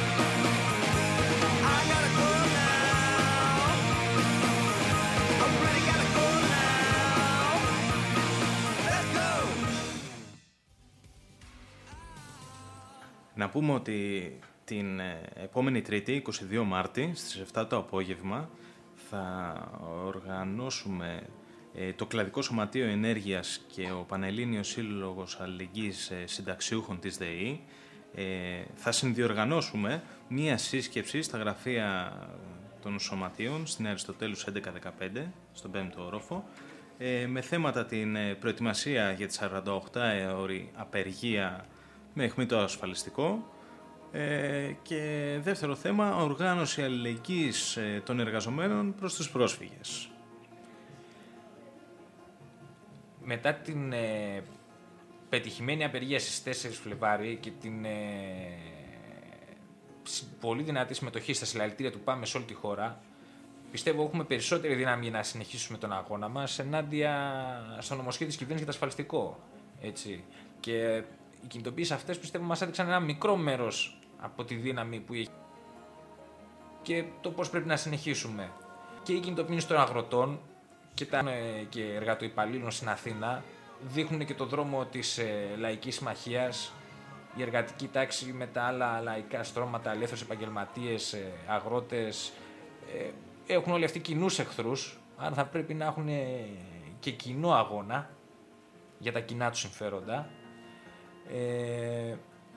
I gotta go now. I really gotta go now. Let's go. Να πούμε ότι την επόμενη Τρίτη, είκοσι δύο Μάρτη, στις επτά το απόγευμα, θα οργανώσουμε το Κλαδικό Σωματείο Ενέργειας και ο Πανελλήνιος Σύλλογος Αλληλεγγύης Συνταξιούχων της ΔΕΗ. Θα συνδιοργανώσουμε μία σύσκεψη στα γραφεία των σωματείων στην Αριστοτέλους έντεκα δεκαπέντε, στον πέμπτο όροφο, με θέματα την προετοιμασία για τη σαρανταοκτάωρη απεργία με αιχμή το ασφαλιστικό και δεύτερο θέμα, οργάνωση αλληλεγγύης των εργαζομένων προς τους πρόσφυγες. Μετά την ε, πετυχημένη απεργία στις τέσσερις Φλεβάρι και την ε, πολύ δυνατή συμμετοχή στα συλλαλητήρια του ΠΑΜΕ σε όλη τη χώρα, πιστεύω έχουμε περισσότερη δύναμη για να συνεχίσουμε τον αγώνα μας ενάντια στο νομοσχέδιο της κυβέρνησης για το ασφαλιστικό. Έτσι. Και οι κινητοποιήσεις αυτές πιστεύω μας έδειξαν ένα μικρό μέρος από τη δύναμη που έχει και το πώς πρέπει να συνεχίσουμε. Και οι κινητοποιήσεις των αγροτών και, τα, και εργατοϊπαλλήλων στην Αθήνα δείχνουν και το δρόμο της ε, λαϊκής συμμαχίας. Η εργατική τάξη με τα άλλα λαϊκά στρώματα, ελεύθερους επαγγελματίες, ε, αγρότες, ε, έχουν όλοι αυτοί κοινούς εχθρούς, άρα θα πρέπει να έχουν και κοινό αγώνα για τα κοινά τους συμφέροντα. Ε,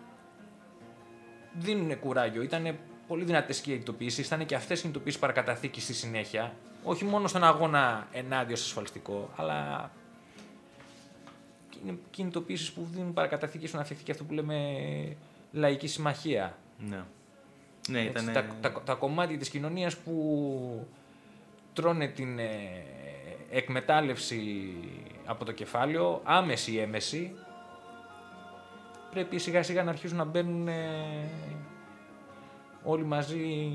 δίνουν κουράγιο, ήταν πολύ δυνατές κινητοποιήσεις, ήταν και αυτές οι κινητοποιήσεις παρακαταθήκη στη συνέχεια, όχι μόνο στον αγώνα ενάντια στο ασφαλιστικό, αλλά είναι κινητοποιήσεις που δίνουν παρακαταθήκη στο να φτιαχτεί και αυτό που λέμε λαϊκή συμμαχία. Ναι. Ναι, Έτσι, ήτανε... τα, τα, τα κομμάτια της κοινωνίας που τρώνε την ε, εκμετάλλευση από το κεφάλαιο, άμεση ή έμεση, πρέπει σιγά σιγά να αρχίσουν να μπαίνουν ε, όλοι μαζί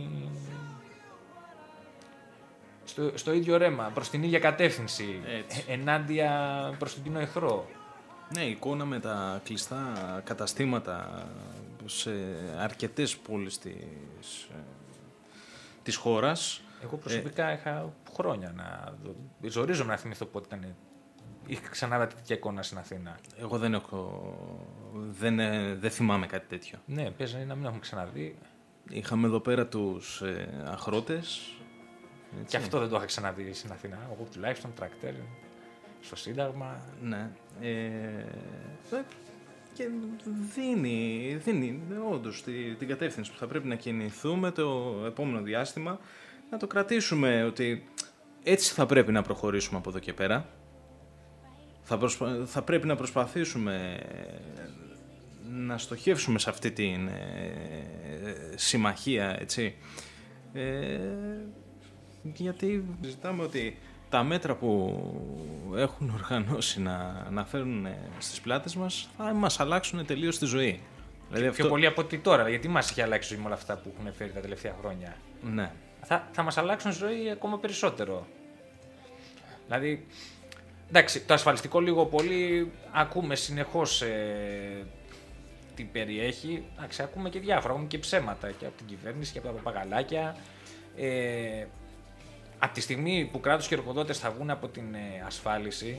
στο, στο ίδιο ρέμα, προς την ίδια κατεύθυνση, ε, ενάντια προς τον κοινό εχθρό. Ναι, η εικόνα με τα κλειστά καταστήματα σε αρκετές πόλεις της, της χώρας. Εγώ προσωπικά ε... είχα χρόνια να δω. Ζορίζομαι να θυμηθώ πότε ήταν. Είχα ξανά δει τέτοια εικόνα στην Αθήνα. Εγώ δεν έχω. Δεν, δεν θυμάμαι κάτι τέτοιο. Ναι, παίζει να μην έχουμε ξαναδεί. Είχαμε εδώ πέρα τους ε, αγρότες. Έτσι. Και αυτό δεν το είχα ξαναδεί στην Αθήνα. Εγώ τουλάχιστον τρακτέρ στο Σύνταγμα. Ναι. Ε, και δίνει, δίνει όντως την, την κατεύθυνση που θα πρέπει να κινηθούμε το επόμενο διάστημα, να το κρατήσουμε ότι έτσι θα πρέπει να προχωρήσουμε από εδώ και πέρα. Θα, προσπα... θα πρέπει να προσπαθήσουμε να στοχεύσουμε σε αυτή την ε, συμμαχία, έτσι. Ε, γιατί ζητάμε ότι τα μέτρα που έχουν οργανώσει να, να φέρουν στις πλάτες μας θα μας αλλάξουν τελείως τη ζωή. Δηλαδή αυτό... Πιο πολύ από ότι τώρα, γιατί μας έχει αλλάξει η ζωή με όλα αυτά που έχουν φέρει τα τελευταία χρόνια. Ναι. Θα, θα μας αλλάξουν τη ζωή ακόμα περισσότερο. Δηλαδή, εντάξει, το ασφαλιστικό λίγο πολύ ακούμε συνεχώς ε, τι περιέχει. Εντάξει, ακούμε και διάφορα, ακούμε και ψέματα και από την κυβέρνηση και από τα παπαγαλάκια. Ε, από τη στιγμή που κράτος και εργοδότες θα βγουν από την ε, ασφάλιση,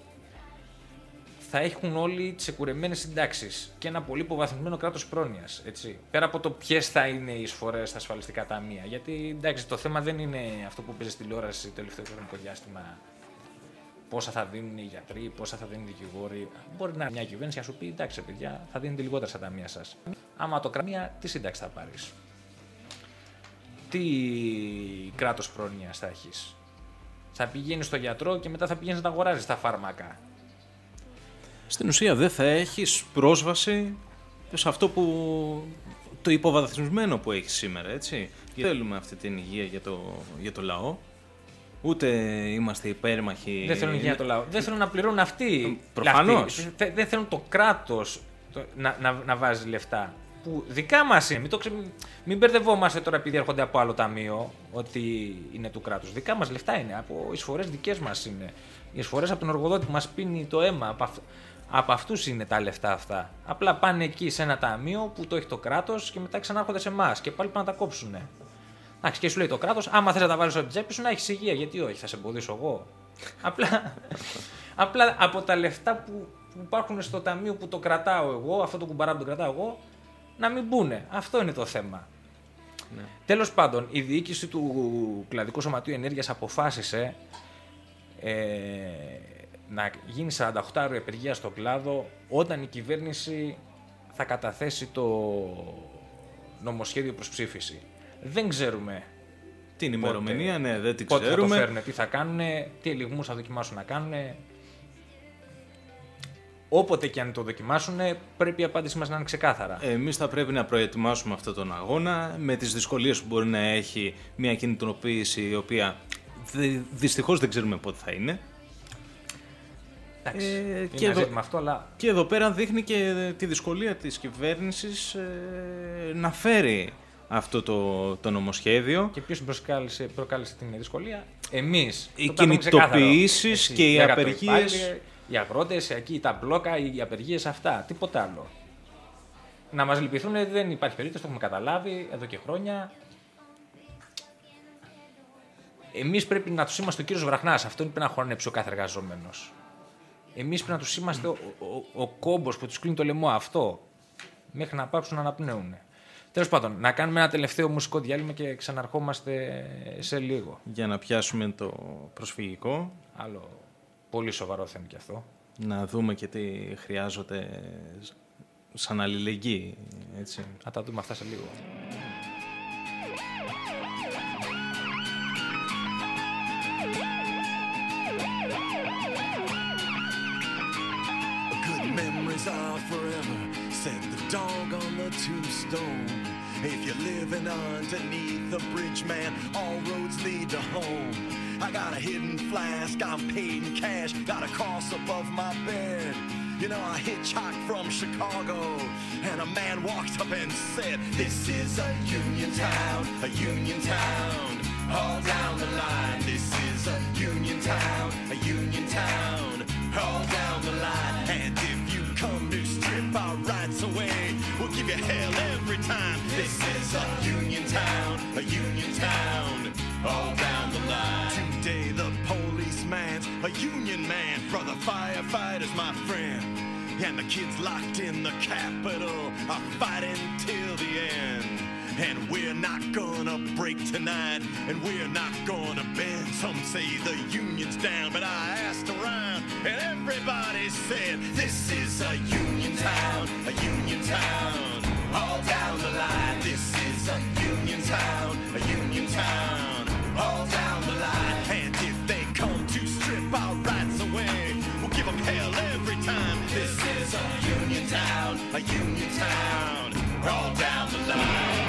θα έχουν όλοι τις εκουρεμένες συντάξεις και ένα πολύ υποβαθμισμένο κράτος πρόνοιας. Έτσι. Πέρα από το ποιες θα είναι οι εισφορές στα ασφαλιστικά ταμεία. Γιατί εντάξει, το θέμα δεν είναι αυτό που παίζει στη τηλεόραση το τελευταίο χρονικό διάστημα. Πόσα θα δίνουν οι γιατροί, πόσα θα δίνουν οι δικηγόροι. Μπορεί να είναι μια κυβέρνηση να σου πει: εντάξει, παιδιά, θα δίνετε λιγότερα στα ταμεία σας. Άμα το κράτος, τι σύνταξη θα πάρεις. Τι κράτος πρόνοιας θα έχεις. Θα πηγαίνεις στο γιατρό και μετά θα πηγαίνεις να τα αγοράζεις τα φάρμακα. Στην ουσία δεν θα έχεις πρόσβαση σε αυτό που το υποβαθμισμένο που έχεις σήμερα, έτσι. Θέλουμε αυτή την υγεία για το, για το λαό. Ούτε είμαστε υπέρμαχοι. Δεν θέλουν υγεία για το λαό. Δεν θέλουν να πληρώνουν αυτοί. Προφανώς. Δεν θέλουν το κράτος να, να, να βάζει λεφτά. Που δικά μας είναι. Μην, το ξε... Μην μπερδευόμαστε τώρα επειδή έρχονται από άλλο ταμείο ότι είναι του κράτους. Δικά μας λεφτά είναι. Από εισφορές δικές μας είναι. Οι εισφορές από τον εργοδότη που μας πίνει το αίμα. Από, αυ... από αυτούς είναι τα λεφτά αυτά. Απλά πάνε εκεί σε ένα ταμείο που το έχει το κράτος και μετά ξανάρχονται σε εμάς και πάλι πάνε να τα κόψουν. Εντάξει, και σου λέει το κράτος, άμα θες να τα βάλεις από την τσέπη σου να έχεις υγεία. Γιατί όχι, θα σε εμποδίσω εγώ. απλά, απλά από τα λεφτά που, που υπάρχουν στο ταμείο που το κρατάω εγώ, αυτό το κουμπαρά που το κρατάω εγώ, να μην μπουνε. Αυτό είναι το θέμα. Ναι. Τέλος πάντων, η διοίκηση του Κλαδικού Σωματείου Ενέργειας αποφάσισε ε, να γίνει σαράντα οκτώ ώρο απεργία στον κλάδο όταν η κυβέρνηση θα καταθέσει το νομοσχέδιο προς ψήφιση. Δεν ξέρουμε την ημερομηνία, πότε, ναι, δεν την πότε ξέρουμε. θα το φέρουν, τι θα κάνουν, τι ελιγμούς θα δοκιμάσουν να κάνουν. Όποτε και αν το δοκιμάσουν, πρέπει η απάντηση μας να είναι ξεκάθαρα. Εμείς θα πρέπει να προετοιμάσουμε αυτόν τον αγώνα με τις δυσκολίες που μπορεί να έχει μια κινητοποίηση η οποία δυστυχώς δεν ξέρουμε πότε θα είναι. Εντάξει, ε, είναι και, εδώ, αυτό, αλλά... και εδώ πέρα δείχνει και τη δυσκολία της κυβέρνησης ε, να φέρει αυτό το, το νομοσχέδιο. Και ποιος προκάλεσε, προκάλεσε την δυσκολία? Εμείς. Οι κινητοποιήσεις και οι απεργίες. Οι αγρότες, εκεί τα μπλόκα, οι απεργίες αυτά. Τίποτα άλλο. Να μας λυπηθούν δεν υπάρχει περίπτωση, το έχουμε καταλάβει εδώ και χρόνια. Εμείς πρέπει να τους είμαστε ο κύριος Βραχνάς. Αυτό είναι που να χωνέψει ο κάθε εργαζόμενος. Εμείς πρέπει να τους είμαστε ο, ο, ο κόμπος που τους κλείνει το λαιμό, αυτό. Μέχρι να πάψουν να αναπνέουν. Τέλος πάντων, να κάνουμε ένα τελευταίο μουσικό διάλειμμα και ξαναρχόμαστε σε λίγο. Για να πιάσουμε το προσφυγικό. Άλλο πολύ σοβαρό θέμα και αυτό. Να δούμε και τι χρειάζονται σαν αλληλεγγύη. Έτσι. Να τα δούμε αυτά σε λίγο. Memories are forever, said the dog on the tombstone. If you're living underneath the bridge, man, all roads lead to home. I got a hidden flask, I'm paid in cash, got a cross above my bed. You know, I hitchhiked from Chicago, and a man walked up and said, this is a union town, a union town, all down the line. This is a union town, a union town, all down the line. And if you come to strip our rights away, we'll give you hell every time. This is a union town, a union town, all down the line. Today the policeman's a union man, brother firefighter's my friend. And the kids locked in the Capitol are fighting till the end. And we're not gonna break tonight, and we're not gonna bend. Some say the union's down, but I asked around, and everybody said, this is a union town, a union town, all down the line. This is a union town, a union town, all down the line. And if they come to strip our rights away, we'll give them hell every time. This is a union town, a union town, all down the line.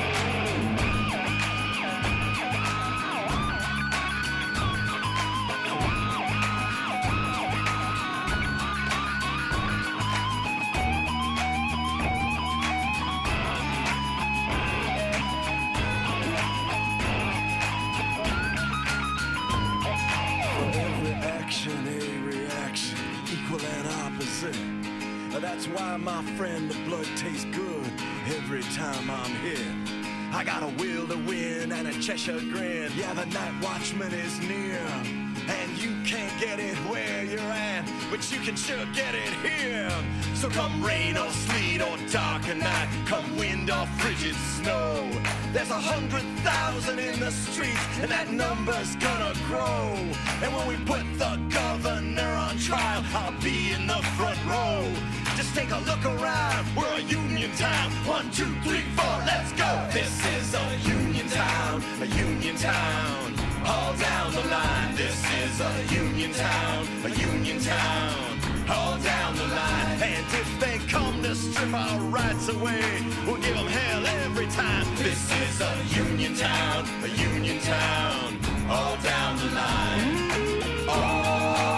That's why, my friend, the blood tastes good every time I'm here. I got a will to win and a Cheshire grin. Yeah, the night watchman is near, and you can't get it where you're at, but you can sure get it here. So come rain or sleet or dark or night, come wind or frigid snow, there's a hundred thousand in the streets, and that number's gonna grow. And when we put the governor on trial, I'll be in the front row. Just take a look around, we're a union town. One, two, three, four, let's go. This is a union town, a union town, all down the line. This is a union town, a union town, all down the line. And if they come to strip our rights away, we'll give them hell every time. This is a union town, a union town, all down the line. All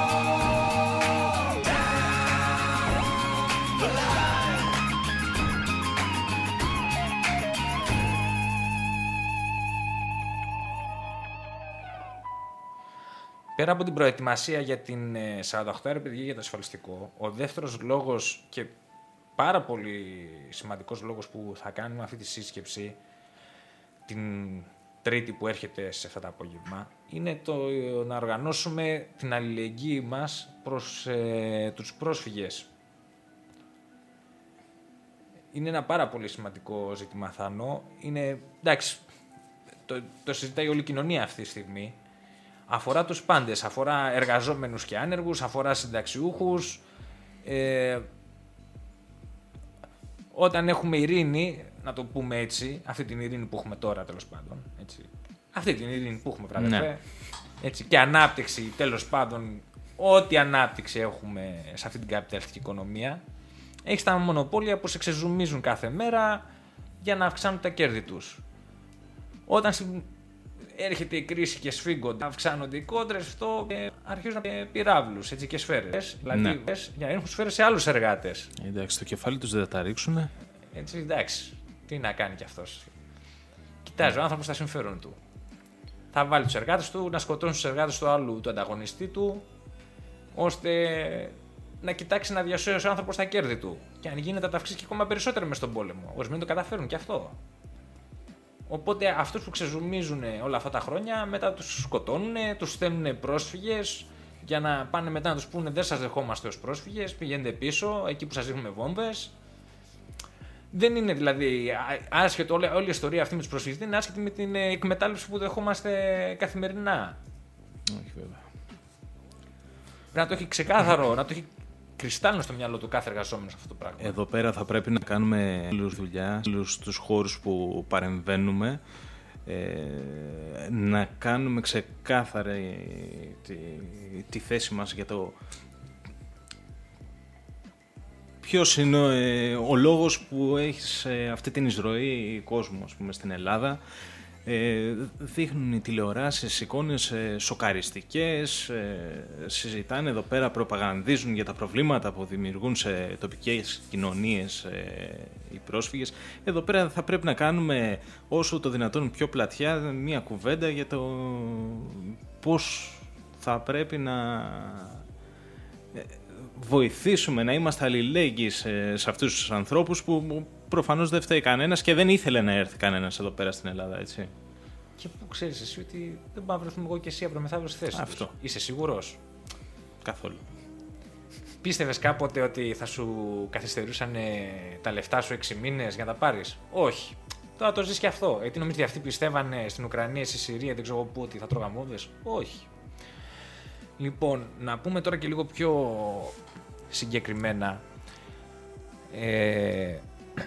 Πέρα από την προετοιμασία για την σαράντα οκτώ ώρη απεργία για το ασφαλιστικό, ο δεύτερος λόγος και πάρα πολύ σημαντικός λόγος που θα κάνουμε αυτή τη σύσκεψη την Τρίτη που έρχεται σε αυτά τα απόγευμα είναι το να οργανώσουμε την αλληλεγγύη μας προς ε, τους πρόσφυγες. είναι ένα πάρα πολύ σημαντικό ζήτημα, Θάνο. Είναι, εντάξει, το, το συζητάει όλη η κοινωνία αυτή τη στιγμή. Αφορά τους πάντες, αφορά εργαζόμενους και άνεργους, αφορά συνταξιούχους. Ε, όταν έχουμε ειρήνη, να το πούμε έτσι, αυτή την ειρήνη που έχουμε τώρα τέλος πάντων, έτσι, αυτή την ειρήνη που έχουμε βράδυ, ναι. έτσι, και ανάπτυξη τέλος πάντων, ό,τι ανάπτυξη έχουμε σε αυτή την καπιταλιστική οικονομία, έχεις τα μονοπόλια που σε ξεζουμίζουν κάθε μέρα για να αυξάνουν τα κέρδη τους. Όταν έρχεται η κρίση και σφίγγονται, αυξάνονται οι κόντρες, αυτό αρχίζουν να πυράβλους έτσι, και σφαίρες. Δηλαδή, ναι. για να έχουν σφαίρες σε άλλους εργάτες. Εντάξει, το κεφάλι τους δεν θα τα ρίξουνε. Έτσι, εντάξει, τι να κάνει κι αυτός. Κοιτάζει ο άνθρωπος τα συμφέρον του. Θα βάλει τους εργάτες του να σκοτώνουν τους εργάτες του άλλου, του ανταγωνιστή του, ώστε να κοιτάξει να διασώσει ο άνθρωπος τα κέρδη του. Και αν γίνεται, θα τα αυξήσει και ακόμα περισσότερο μες στον πόλεμο. Ορισμένοι το καταφέρουν κι αυτό. Οπότε αυτούς που ξεζουμίζουν όλα αυτά τα χρόνια, μετά τους σκοτώνουν, τους στέλνουν πρόσφυγες για να πάνε μετά να τους πούνε δεν σας δεχόμαστε ως πρόσφυγες, πηγαίνετε πίσω, εκεί που σας ρίχνουμε βόμβες. Δεν είναι δηλαδή άσχετο, όλη, όλη η ιστορία αυτή με τους πρόσφυγες δεν είναι άσχετη με την εκμετάλλευση που δεχόμαστε καθημερινά. Όχι βέβαια. Πρέπει να το έχει ξεκάθαρο, να το έχει κρυστάλλινο στο μυαλό του κάθε εργαζόμενο αυτό το πράγμα. Εδώ πέρα θα πρέπει να κάνουμε άλλους δουλειά, στους χώρους που παρεμβαίνουμε, ε, να κάνουμε ξεκάθαρη τη, τη θέση μας για το ποιος είναι ε, ο λόγος που έχει ε, αυτή την εισρωή κόσμου, ας πούμε, στην Ελλάδα. Ε, δείχνουν οι τηλεοράσεις εικόνες ε, σοκαριστικές, ε, συζητάνε εδώ πέρα, προπαγανδίζουν για τα προβλήματα που δημιουργούν σε τοπικές κοινωνίες ε, οι πρόσφυγες. Εδώ πέρα θα πρέπει να κάνουμε όσο το δυνατόν πιο πλατιά μια κουβέντα για το πώς θα πρέπει να βοηθήσουμε, να είμαστε αλληλέγγυοι σε, σε αυτούς τους ανθρώπους που προφανώς δεν φταίει κανένας και δεν ήθελε να έρθει κανένας εδώ πέρα στην Ελλάδα, έτσι. Και πού ξέρεις εσύ ότι δεν πάω να βρεθούμε εγώ και εσύ αύριο μεθαύριο στη θέση Αυτό. Τους. Είσαι σίγουρος? Καθόλου. Πίστευες κάποτε ότι θα σου καθυστερούσαν τα λεφτά σου έξι μήνες για να τα πάρεις? Όχι. Τώρα το ζεις και αυτό. Γιατί νομίζεις ότι αυτοί πιστεύανε στην Ουκρανία, στη Συρία, δεν ξέρω πού, ότι θα τρώγαν βόμβες? Όχι. Λοιπόν, να πούμε τώρα και λίγο πιο συγκεκριμένα. Ε,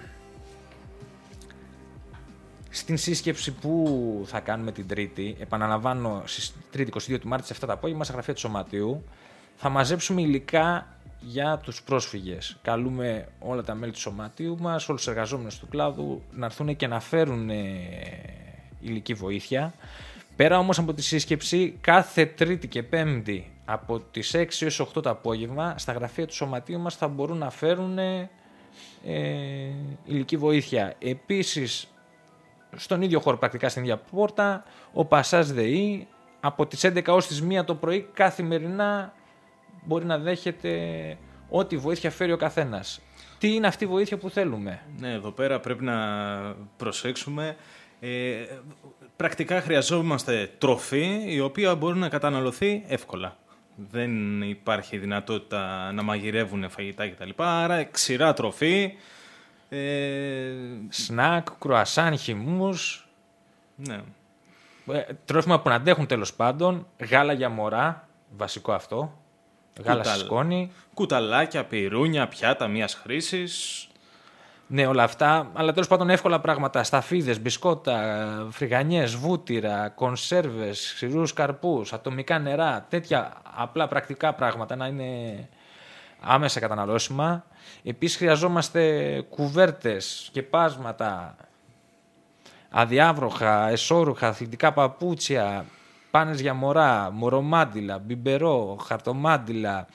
στην σύσκεψη που θα κάνουμε την Τρίτη, επαναλαμβάνω, στην Τρίτη είκοσι δύο του Μάρτη, σε αυτά τα απόγευμα, στα γραφεία του Σωματείου, θα μαζέψουμε υλικά για τους πρόσφυγες. Καλούμε όλα τα μέλη του Σωματείου μας, όλους τους εργαζόμενους του κλάδου, να έρθουν και να φέρουν ε, υλική βοήθεια. Πέρα όμως από τη σύσκεψη, κάθε Τρίτη και Πέμπτη από τις έξι έως οκτώ το απόγευμα, στα γραφεία του Σωματείου μας θα μπορούν να φέρουν ε, υλική βοήθεια. Επίσης, στον ίδιο χώρο, πρακτικά στην ίδια πόρτα, ο Πασάς ΔΕΗ από τις έντεκα ως τις μία το πρωί καθημερινά μπορεί να δέχεται ό,τι βοήθεια φέρει ο καθένας. Τι είναι αυτή η βοήθεια που θέλουμε? Ναι, εδώ πέρα πρέπει να προσέξουμε. Ε, πρακτικά χρειαζόμαστε τροφή η οποία μπορεί να καταναλωθεί εύκολα. Δεν υπάρχει δυνατότητα να μαγειρεύουν φαγητά κτλ. Άρα ξηρά τροφή. Ε... Σνακ, κρουασάν, χυμούς. Ναι. Ε, τρόφιμα που να αντέχουν τέλος πάντων. Γάλα για μωρά, βασικό αυτό. Γάλα Κουταλ... στη σκόνη. Κουταλάκια, πυρούνια, πιάτα μιας χρήσης. Ναι, όλα αυτά, αλλά τέλος πάντων εύκολα πράγματα. Σταφίδες, μπισκότα, φρυγανιές, βούτυρα, κονσέρβες, ξηρούς καρπούς, ατομικά νερά, τέτοια απλά πρακτικά πράγματα να είναι άμεσα καταναλώσιμα. Επίσης χρειαζόμαστε κουβέρτες, σκεπάσματα, αδιάβροχα, εσώρουχα, αθλητικά παπούτσια, πάνες για μωρά, μωρομάντιλα, μπιμπερό, χαρτομάντιλα,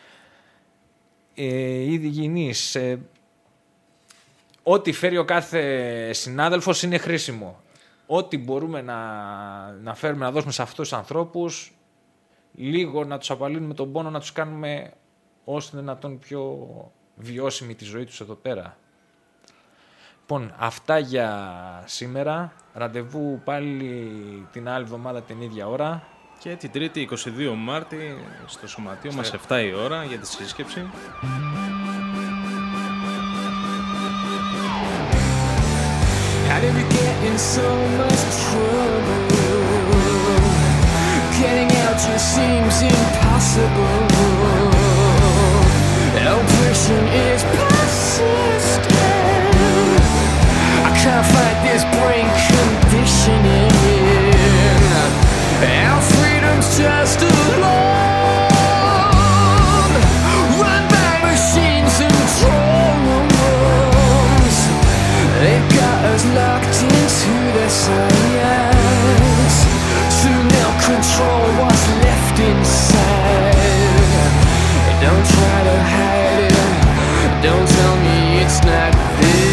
ε, είδη υγιεινής. Ε, ό,τι φέρει ο κάθε συνάδελφος είναι χρήσιμο. Ό,τι μπορούμε να, να φέρουμε, να δώσουμε σε αυτούς τους ανθρώπους, λίγο να τους απαλύνουμε τον πόνο, να τους κάνουμε ώστε να τον πιο βιώσιμη τη ζωή τους εδώ πέρα. Λοιπόν, αυτά για σήμερα. Ραντεβού πάλι την άλλη εβδομάδα την ίδια ώρα. Και την Τρίτη είκοσι δύο Μάρτη στο Σωματείο μας εφτά η ώρα για τη σύσκεψη. How did we get in so much trouble? Getting out just seems impossible. Oppression is persistent. I can't fight this brain conditioning. Our freedom's just a lie, run by machines and drones. They've got us locked into their science. Soon they'll control what's left inside. Don't try to hide it. Don't tell me it's not this.